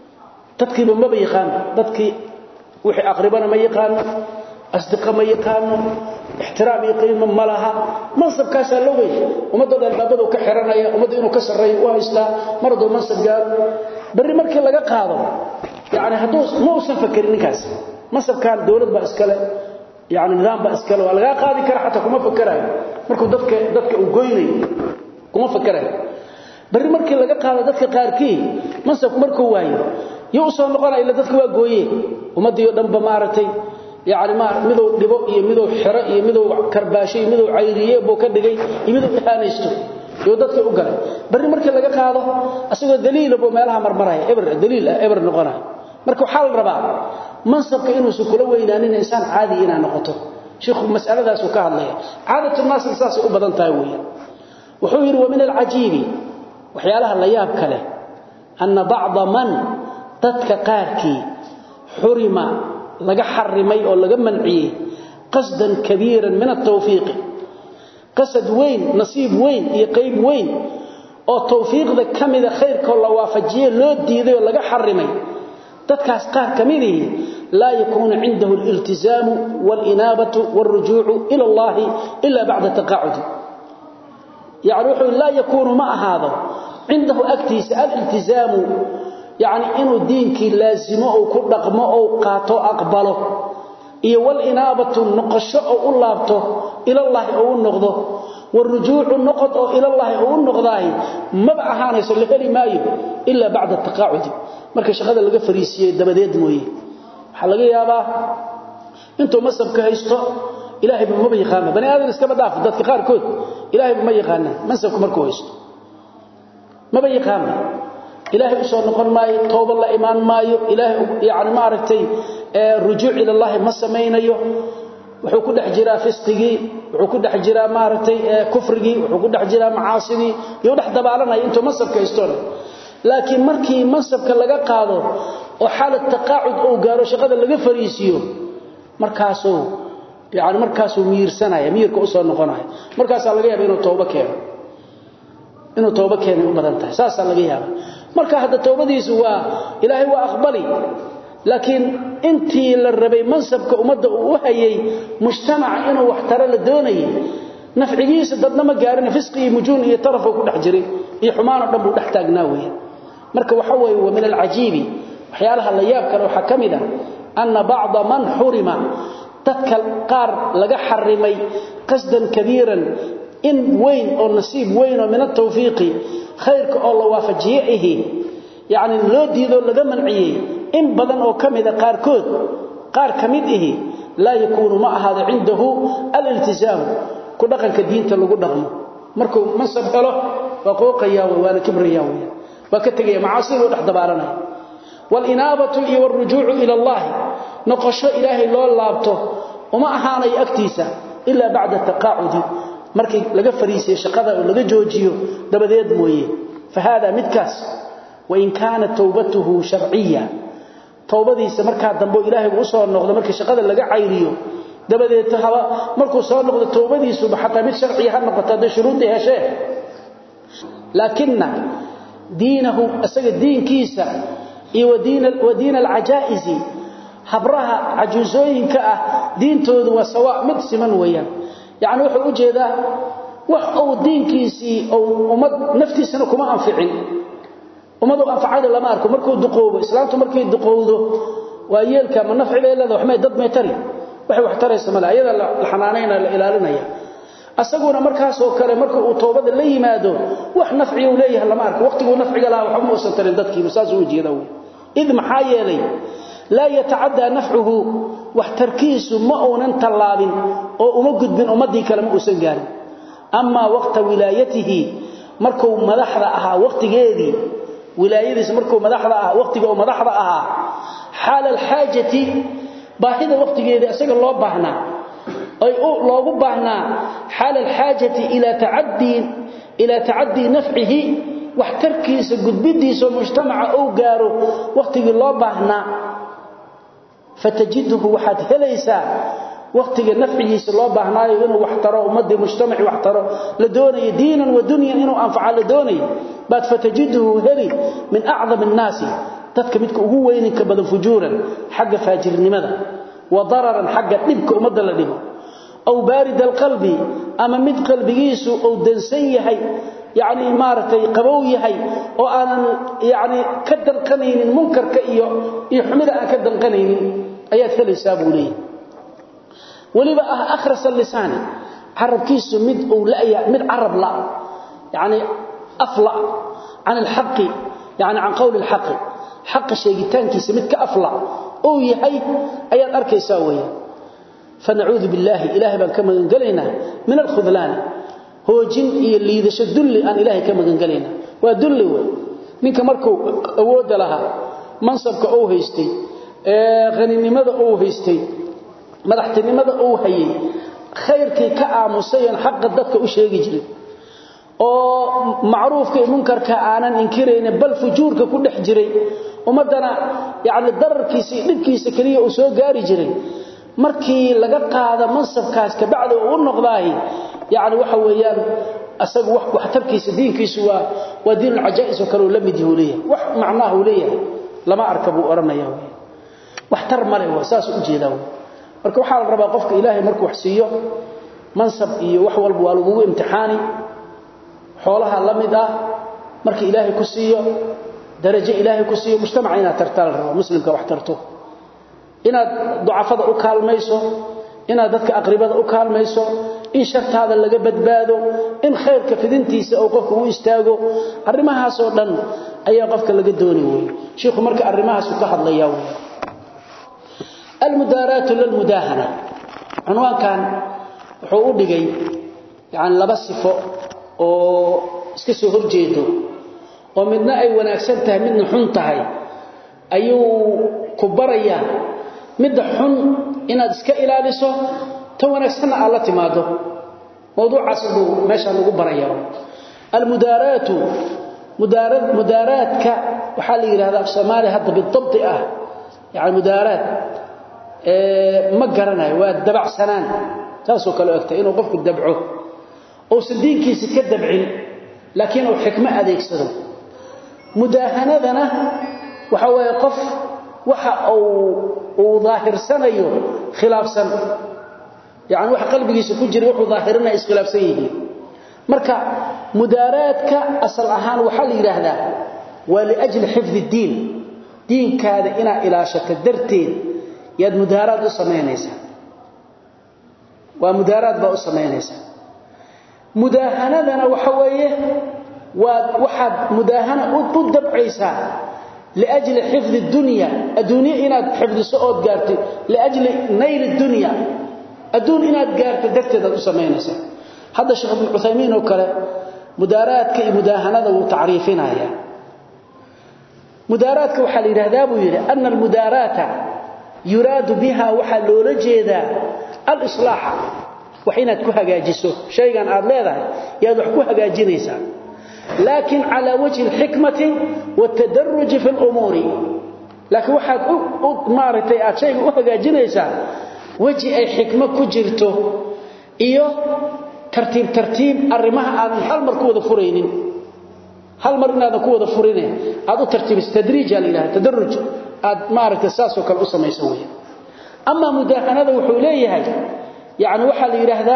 dadkii ma yaqaan dadkii wixii aqribana ma yaqaan asdiqa ma yaqaan ixtiraam iyo qiimo ma laha mansabkaas loo weeyay umada dalbadu ka xiranaya umada inuu ka sareeyo oo haysta marado mansab gaar bari markii laga qaado yaani haduu ma uusan fakirin kaas mansabkan dawlad ba iskale yaani nidaam ba iskale waa laga qaadi kara xataa kuma fakarayo markuu dadka dadka u gooynay kuma fakarayo bari markii laga qaado dadka qaarkii mansab markuu waayo iyo soo noqonay ila dadka waa gooyeen umadiyo dhanba maaratay yaani ma midow dhibo iyo midow xiro iyo midow karbaasho iyo midow cayriye boo ka dhigay iyo midow ihaanaysto iyo dadka u galay bari markii laga qaado asagoo daliil oo meelaha marmaraya eber daliil eber noqonay marka waxa la rabaa mansabka inuu soo kula weynaanin insaan caadi ina noqoto sheekhu mas'aladaas uu ka hadlaya caadatu naas saas u badan tahay weeyaan wuxuu yiri wa min al-ajibi waxyaalaha la yaab kale anna ba'd man dadka qaarkii xurima laga xarimay oo laga manciyay qasdan kabiiran min at-tawfiiq qasad weyn nasiib weyn iyo qayb weyn oo tawfiiqda kamida khayrka la waafajiyo loo diiday oo laga xarimay dadkaas qaar kamidii la yakunu indahu al-iltizam wal-inabatu war-ruju' ila Allah illa ba'da taqa'ud يعني لا يكون مع هذا عنده اكتيس الالتزام يعني انه دينك لازمه او كدقمه او قاطو اقبله اي والانابه النقشه او لابته الى الله او نقضه والرجوع النقض او الى الله او نقضاي ما بحانيسو لهلي مايو الا بعد التقاعد marka shaqada laga fariisiyay dabadeed mooyee waxa laga yaabaa intuu masabka haysto ilaahay ma yaqaan bani aadam iska badaaf dadka qaar kood ilaahay ma yaqaan masabka markuu haysto ma yaqaan ilaahay u soo noqon maayo tooba la iimaan maayo ilaahay yaani ma aragtay rujuuc ila allah ma sameeynayo wuxuu ku dhex jiraa fisqigi wuxuu ku dhex jiraa ma aragtay kufrigi wuxuu ku dhex jiraa macaasidi iyo dhex dabaalanay intuu masabka haysto laakiin markii masabka laga qaado oo xaalad taqaacud oo gaaro shaqada laga fariisiyo markaasoo yaani markaasoo miirsanaya miirka u soo noqonaya markaas laga yaabaa inuu tooba keeno inuu tooba keeno u badan tahay saas laga yaabaa marka hadda toobadiisu waa ilaahay waa aqbali laakiin intii la rabay mansabka umada uu hayay mujtamac inuu wax tara la doonayay nafcigiisa dadna ma gaarin fisqi mujuun iyo taraf ku dhex jiray iyo xumaan oo dhan buu dhex taagnaa weeyaan marka waxa weeye waa min al-ajibi waxyaalaha la yaab kale waxa kamida anna ba'd man hurima dadka qaar laga xarimay qasdan kabiiran in weyn oo nasiib weyn oo min at-tawfiiqi khayrka oo la waafajiyeehi yaani loo diido laga manciyay in badan oo kamida qaar kood qaar kamidihi la yakunu ma ahada indahu al-iltizam ku dhaqanka diinta lagu dhaqmo markuu mansab helo waa qooqaya waana kibriya waa ka tagay macaasi oo dhex dabaaranay wal inaabatu iyo rujuucu ila allah noqosho ilaahi loo laabto uma ahaanay agtiisa illa ba'da taqaa'udi markii laga fariisay shaqada oo laga joojiyo dabadeed mooyee fahada midkaas wa in kana tawbatuhu shar'iyya tawbadiisa marka dambe ilaahi uu soo noqdo markii shaqada laga cayriyo dabadeed haba markuu soo noqdo tawbadiisu xataa mid sharci ah noqoto shuruud heshay laakinna diinahu asaga diinkiisa iyo diin wadiin al-ajaiz habraha ajuzooyinka ah diintoodu waa sawa mid siman weeyaan yaani wuxuu u jeedaa wax uu diinkiisi oo umad naftiisana kuma anficin umadu anfacada lama arko markuu duqoobo islaamtu markay duqowdo waa yeelka ma nafcileeda wax ma dad ma tari waxay wax taraysa malaayada la xanaanayna la ilaalinaya asaguna markaas oo kale markuu uu toobada la yimaado wax nafci uu leeyahay lama arko waqtigu nafciga la waxa ma uusan tarin dadkii masaas uu jeedo id maxaa yeelay la yataadda naf'uhu wax tarkiisu ma uunan talaabin oo uma gudbin umadii kale ma uusan gaarin amma waqta wilayatihi markuu madaxda ahaa waqtigeedii wilaayadiisa markuu madaxda ahaa waqtiga uu madaxda ahaa xaal al-haajati baahida waqtigeedii asaga loo baahnaa ay loogu baahnaa xaal al-haajati ila ta'addi ila ta'addi naf'ihi wax tarkiisa gudbidiisa mujtamaca oo gaaro waqtigii loo baahnaa fatajiduhu waxad helaysa waqtiga nafcigiisa loo baahnaayo inuu wax taro ummadii mujtamaci wax taro la doonayo diinan wa dunyan inuu anfaca la doonayo baad fatajiduhu heli min a'zam an-nas dadka midka ugu weynka badan fujuuran xagga faajirnimada wa dararan xagga dibka umada la dhibo aw barid al-qalbi ama mid qalbigiisu oo dansan yahay يعني مارتي قبو yahay oo aan yaani ka dalqanaynin munkarka iyo iyo xumida aan ka dalqanaynin ayaad helaysaa buu leeyahay waliba ah akhras al-lisan arabkiisu mid oo la mid arab la يعني afla عن الحق يعني عن قول الحق حق sheegitaankiisa mid ka afla oo yahay ayaad arkaysaa weeyaan فنعوذ بالله إله بان كما قالنا من الخذلان هو جن iyo liidasho dulli aan ilaahay ka magan galayna waa dulli way ninka markuu awood laha mansabka uu haystay ee qaninimada uu haystay madaxtinimada uu hayay khayrkii ka aamusay aan xaq dadka u sheegi jiray oo macruufka iyo munkarka aanan inkirayna bal fujuurka ku dhex jiray umadana yaani dararkiisa dhibkiisa kaliya uu soo gaari jiray markii laga qaado mansabkaas ka bacdo uu noqdaahay يعني waxa weeyaan asagu wax wax tarkiisa diinkiisu waa waa diin al-ajaiz oo kale la mid yahay wax macnaahu leeyahay lama arkabu oranaya wax tar male waa saas u jeedaa marka waxa la rabaa qofka ilaahay markuu wax siiyo mansab iyo wax walba waa lagu imtixaani xoolaha la mid ah markii ilaahay ku siiyo darajo ilaahay ku siiyo mujtamaca ina tartal rabo muslimka wax tarto inaad ducafada u kaalmayso inaad dadka aqribada u kaalmayso in shartaada laga badbaado in khayrka fidintiisa oo qofku u istaago arimahaas oo dhan ayaa qofka laga doonayay sheekhu marka arimahaas uu ka hadlayaa al-mudaaraatu lil-mudahana unwaankan wuxuu u dhigay yaani laba sifo oo iska soo horjeedo oo midna ay wanaagsan tahay midna xun tahay ayuu ku barayaa midda xun inaad iska ilaaliso ta wanaagsan aad la timaado mawduucaas uu meesha lagu barayaa al-mudaaraatu mudaarad mudaaraadka waxa la yiraahdaa Soomaali hadda bidabti ah yaani mudaaraad ee ma garanayo waa dabacsanaan taasoo kale ogtay inuu qofku dabco oo sidiinkiisa ka dabcin laakiin uu xikma adeegsado mudaahanadana waxa weeye qof waxa uu ظاهر sanayo khilaafsan يعني waxa qalbigiisa ku jira wuxuu ظاهرنا iskhilaafsan yihiin marka mudaaraadka asal ahaan waxa la yiraahdaa waa li ajli xifd diin diinkaada ina ilaashata darteed yaad mudaaraad u sameynaysaa waa mudaaraad ba u sameynaysaa mudaahanadana waxa weeye waa waxaad mudaahana u dabcaysaa لاجل حفظ الدنيا الدنيا ان حفظ سؤال غارتي لاجل نيل الدنيا الدون ان غارت درتيدا u sameynaysa hada sheekh ibn Uthaymeen oo kale mudaaraadka iyo mudaahanada uu taariifinaya mudaaraadka waxa la yiraahdaa buu yiri anna al mudaarata yuraadu biha waxa loola jeedaa al islaax waxinaad ku hagaajiso shaygan aad leedahay yaad wax ku hagaajinaysaa لكن على وجه الحكمة والتدرج في الأمور لكن واحد مارتي أشيء وهجاجنيسا وجه أي حكمة كجرته إيوه ترتيب ترتيب الرماها عن هل مركوض فرينين هل مرنا ذكوض فرينين هذا ترتيب استدريج لله تدرج مارت أساسه كالأسة ما يسويه أما مداهنة وحوليه يعني وحل يرهدا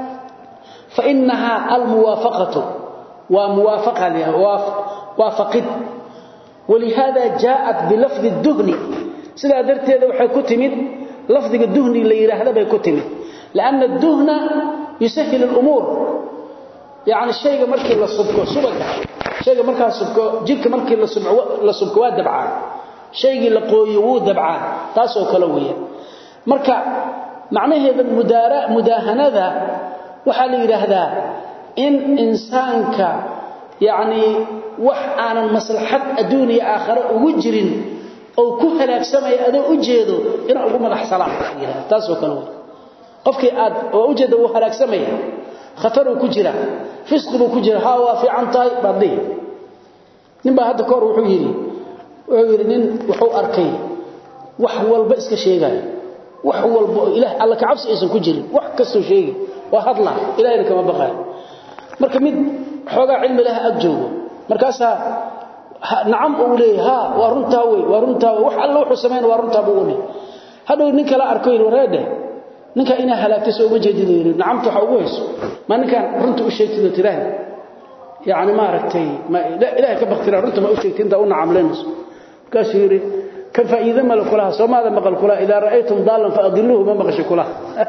فإنها الموافقة وموافقة لها وافقد ولهذا جاءت بلفظ الدهن سيدا درتيدا waxay ku timid lafdiga duhni la yiraahdo bay ku timid لان الدهن يسهل الامور يعني shayga markii la subko subaga shayga marka subko jidka markii la subco la subko waa dabcaan shaygi la qooyo wuu dabcaan taas oo kala weeye marka macnaheedu mudaara mudaahanada waxa la yiraahdaa in insaanka yani wax aanan maslaxad adduuniya aakhira ugu jirin oo ku halaagsamay adoo u jeedo in ugu madax salaam yiraahdo taas oo kale qofkii aad oo u jeedo uu halaagsamay khatar uu ku jira fisq uu ku jira ha waa fi antaay badii nin baa hadda koor wuxuu yiri wuxuu yiri nin wuxuu arkay wax walba iska sheegay wax walba ilaahay alla ka cabsi aysan ku jirin wax kasto sheegay waa hadla ilaahay kama baqay marka mid xogaa cilmi laha ag joogo markaasa nacam uu leeyahay waa runtaa way waa runtaa wax alla wuxuu sameeyay waa runtaa buu leeyahay hadhow nin kala arko yiri wareede ninka ina halaagtay soo majeedido yiri nacamtu waxa ugu hayso ma ninkan runta u sheegtido tiraan yaani ma aragtay ma ilaahay ka baqtira runta ma u sheegtin taa u nacam leenayso kaas yiri kan faa'iido ma la kulaha Soomaalida maqal kulaha ila ra'aytum dalan fa adilluhu ma maqashay kulaha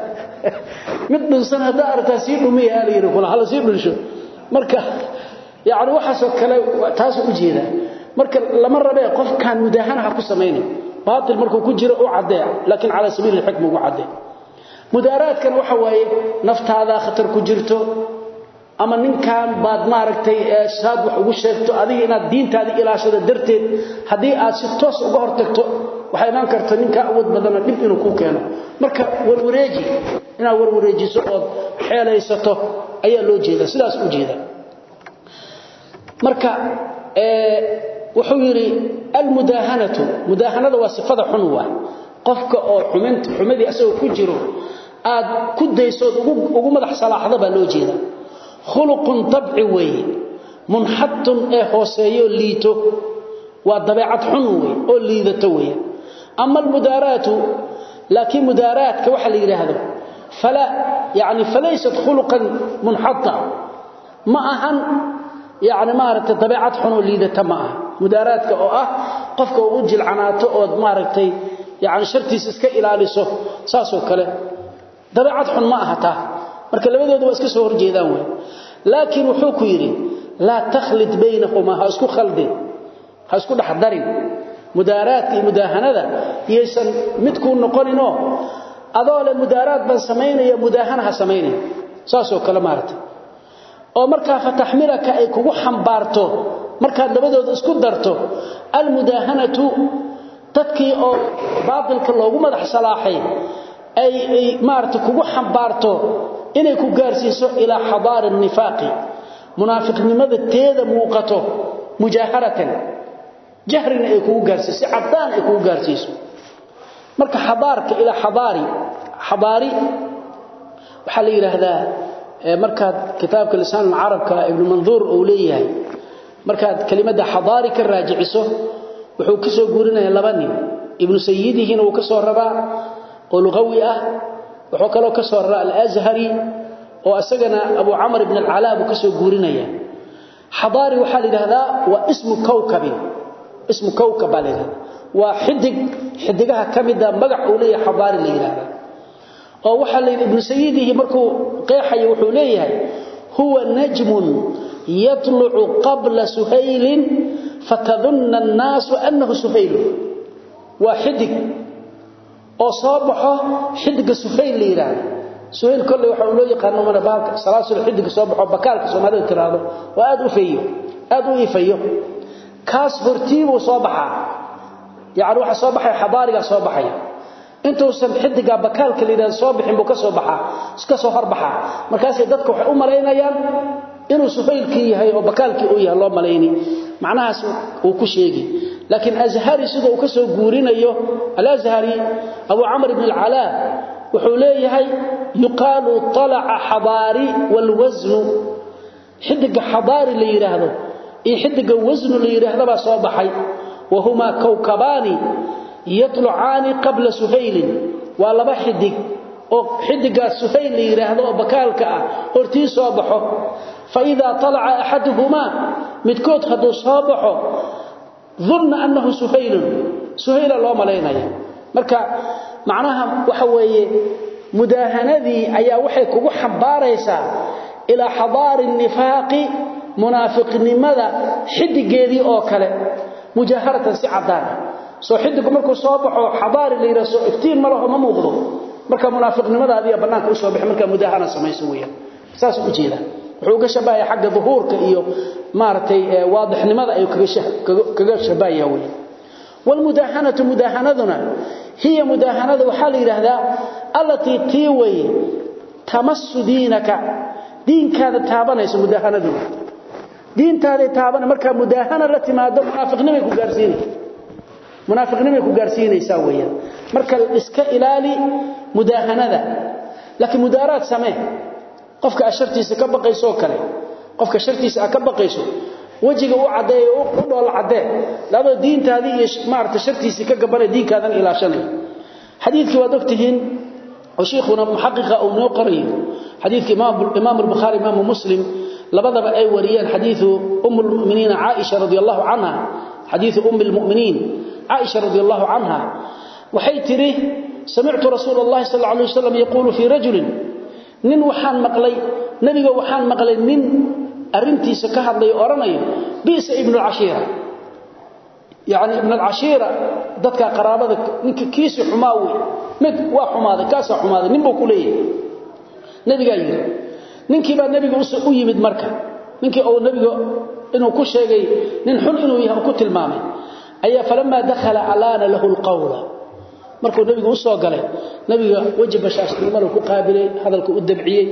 mid dhunsan hada arta si dhumiya la yiri kulaha la si dhunsho marka yaani waxa soo kale taas u jeeda marka lama rabay qof kan mudaahanaha ku sameeyay baatil markuu ku jiro oo cadeeyo laakiin ala sabiil xikma ugu cadeeyo mudaaraadkan waxa waaye naftaada khatar ku jirto ama ninkan baad maaragtay shaad wax ugu sheegto adiga inaad diintaada ilaashada darteed hadii aad si toos uga hortagto waxay iman kartaa ninka awood badan dib inuu ku keeno marka warwareeji ina warwareejiso oo xeelaysato ayaa loo jeedaa sidaas u jeeda marka ee wuxuu yiri al mudahanatu mudahanada waa sifada xunwa qofka oo xuminta xumadii asoo ku jiro aad ku dayso ugu madax salaaxda ba loo jeedaa خلق طبعي وي منحط اي هوسيو ليتو وضبيعه حنوي او ليدته وي اما المدارات لكن مدارات كوحا لي يراهدو فلا يعني فليست خلقا منحطا معها يعني مارته طبيعه حنو ليدته معها مدارات او اه قفكه او جلعناته او مارتي يعني شرتيس iska ilaaliso saaso kale طبيعه حن ما ahata marka labadoodu waa iska soo horjeedaan way laakiin wuxuu ku yiri la takhlid baynahuma ha isku khaldin ha isku dhaxdarin mudaaraat iyo mudahanada yeesan mid ku noqonino adoo la mudaaraat ban sameeynaya mudahanaha sameeynay saasoo kala maartay oo marka fatahmilaka ay kugu xambaarto marka labadoodu isku darto al mudahanatu tadkii oo baatilka loogu madax salaaxay ay maartay kugu xambaarto inay ku gaarsiiso ila hadar an-nifaq munaafiqnimada teeda muuqato mujaharatan jahrina ay ku gaarsiiso cadaan ay ku gaarsiiso marka hadarka ila hadari hadari waxa la yiraahdaa marka kitaabka lisaan arabka ibn manzur oo leeyahay marka kelimada hadari ka raajiciso wuxuu ka soo guurinayaa laba nin ابن سيده وكسر ربا ولغوي اه وحكى كسر الازهري واسجنا ابو عمرو بن العلاء وكسر غورينيا حضاري وحال هذا واسم كوكب اسم كوكب عليه وحدق حدقها كميدا مغع اوليه حضاري ليراده او وحال ابن سيده مركو قيحي وحو ليهي هو نجم يطلع قبل سهيل فتظن الناس انه سهيل وحدق او صبحه حدق سهيل ليراده سهيل كل waxa loo yaqaan mana baalka salaasul xidig soo baxo bakaalka Soomaaliyeed tiraado waa aad u feeyo aad u ifayo kaas hortiibo soo baxa yaani waxa soo baxay xadaariga soo baxay intuu san xidiga bakaalka leeyahay soo bixin buu ka soo baxa iska soo horbaxa markaas dadku waxay u maleynayaan inuu Suhaylkii yahay oo bakaalkii uu yahay loo maleeyni macnahaas uu ku sheegi laakiin Azhari sida uu ka soo guurinayo al-Azhari Abu Amr ibn al-Ala wuxuu leeyahay yuqaalu tala'a xadaari wal wazn xidiga xadaari la yiraahdo iyo xidiga wazn la yiraahdo ba soo baxay wahuma kawkabani yatlu'ani qabla suhayl wa laba xidig oo xidiga suhayl la yiraahdo oo bakaalka ah hortii soo baxo fa idha tala'a ahaduhuma midkood haduu soo baxo dhanna annahu suhayl suhayl loo maleynaya marka macnaha waxa weeye mudaahanadii ayaa waxay kugu xambaaraysaa ila xadaar an-nifaaq munaafiqnimada xidigeedii oo kale mujaharatan si cadaan soo xidigu markuu soo baxo xadaar leeyahay soo iftiin ma laho ma muuqdo marka munaafiqnimadaadii banaanka u soo bixi marka mudaahana samayso weeyaan saas u jeeda wuxuu ka shabahay xagga dhuhurka iyo maartay waadixnimada ay kaga shabaaya weeyaan والمداهنه مداهنتنا هي مداهنه وحال يراهدا التي تيوي تمس دينك دينك هذا تابنيس مداهنته دينك هذا تابن marka mudahana la timaado munaafiqnimo ku gaarsiinay munaafiqnimo ku gaarsiinaysa weeyaan marka iska ilaali mudahanada laakiin mudaaraad samee qofka ashartiisa ka baqayso kale qofka shartiisa ka baqayso wajiga u cadeeyo u dhool cadee laba diintaadii iyo maarta shartiisa ka gabanay diinkaadan ilaashanay xadiidkii waa dogtihiin oo sheekhuna muhaqqiqa oo noo qariyo xadiidkii imaam imaam al-bukhari imaam muslim labadaba ay wariyeen xadiithu umm al-mu'minin aisha radhiyallahu anha xadiithu umm al-mu'minin aisha radhiyallahu anha waxay tiri sami'tu rasuulullaahi sallallahu alayhi wasallam yaqulu fi rajulin nin waxaan maqlay nabiga waxaan maqlay nin arintiisa ka hadlay oranayo biisa ibn al-ashira yaani ibn al-ashira dadka qaraabada ninka kiisi xumaawi mid waa xumaada kaas xumaada nin buu ku leeyahay nabiga yiri ninkii baa nabiga u yimid marka ninkii oo nabiga inuu ku sheegay nin xun inuu yahay ku tilmaamay ayaa falama dakhala alana lahu al-qawla markuu nabiga u soo galay nabiga wajiba shaashnimada ku qaabilay hadalka u dabciyay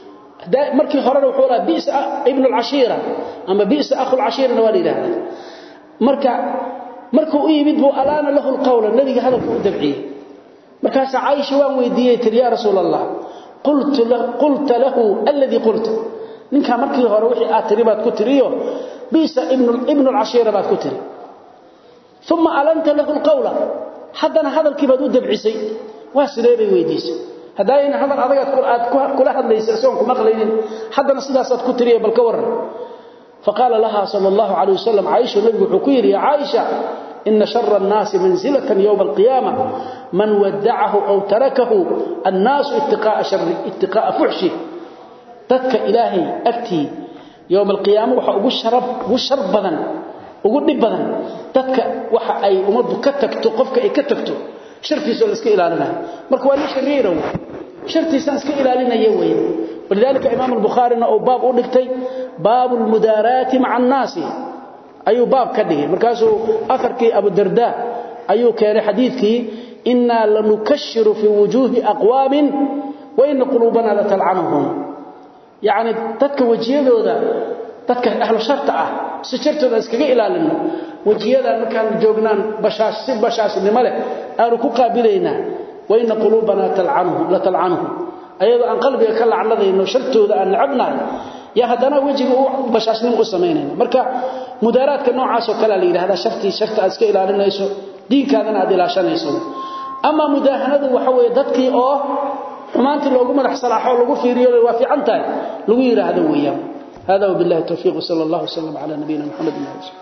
markii hore wuxuu lahaa biisa ibn al-ashira ama biisa akhu al-ashira waa leeyahay marka markuu u yimid buu alana lahu al-qawla nabiga hadalka u dabciyay markaas Aisha waan weydiiyay tir ya rasuulallah qult lahu qult lahu alladhi qult ninka markii hore wixii aad tiribaad ku tiriyo biisa ibn ibn al-ashira baad ku tiri thumma alanta lahu al-qawla hadana hadalkii baad u dabcisay waa sideebay weydiisay هداينا هذا ادغاد قرآن كلا hadlaysa soon kuma qaleeyeen hadana sidaas aad ku tiriyay bal ka waran faqala laha sallallahu alayhi wasallam Aisha nabigu wuxuu ku yiri ya Aisha inna sharra an-nas manzilatan yawm al-qiyamah man wada'ahu aw tarakahu an-nas ittiqa'a sharri ittiqa'a fuhshi dadka ilaahi afti yawm al-qiyamah waxa ugu sharaf ugu shar badan ugu dhib badan dadka waxa ay umadu ka tagto qofka ay ka tagto shartiisa la iska ilaalinayo marka waa shariiro shartiisa iska ilaalinayo weey walidalika imaam al-bukhari oo baab u dhigtay baab al-mudaaraat ma'a an-nas ayu baab ka dhigay markaasuu afarkii abu darda ayuu keenay xadiidkii inna lanukashiru fi wujuhi aqwamin wa in qulubana la tal'anuhum yaani dadka wajiyadooda dadka ahlu sharta ah si shartooda iskaga ilaalino wajiyada markaan joognaan bashaas si bashaasnimo leh aanu ku qaabileynaa wayna qulubana tal'anuhu la tal'anuhu ayada aan qalbiga ka lacnadayno shartooda aan nacabnahay ya hadana wajiga uu bashaasnimo u sameeynaa marka mudaaraadka noocaas oo kala la yiraahdo sharti sharta iska ilaalinayso diinkaadana aad ilaashanayso ama mudaahanadu waxa weeye dadkii oo xumaanti loogu madax salaaxo lagu fiiriyo waa fiican tahay lagu yiraahdo weeyaan hada wabillahi tawfiiq sallallahu alayhi wa sallam ala nabiyina muhammad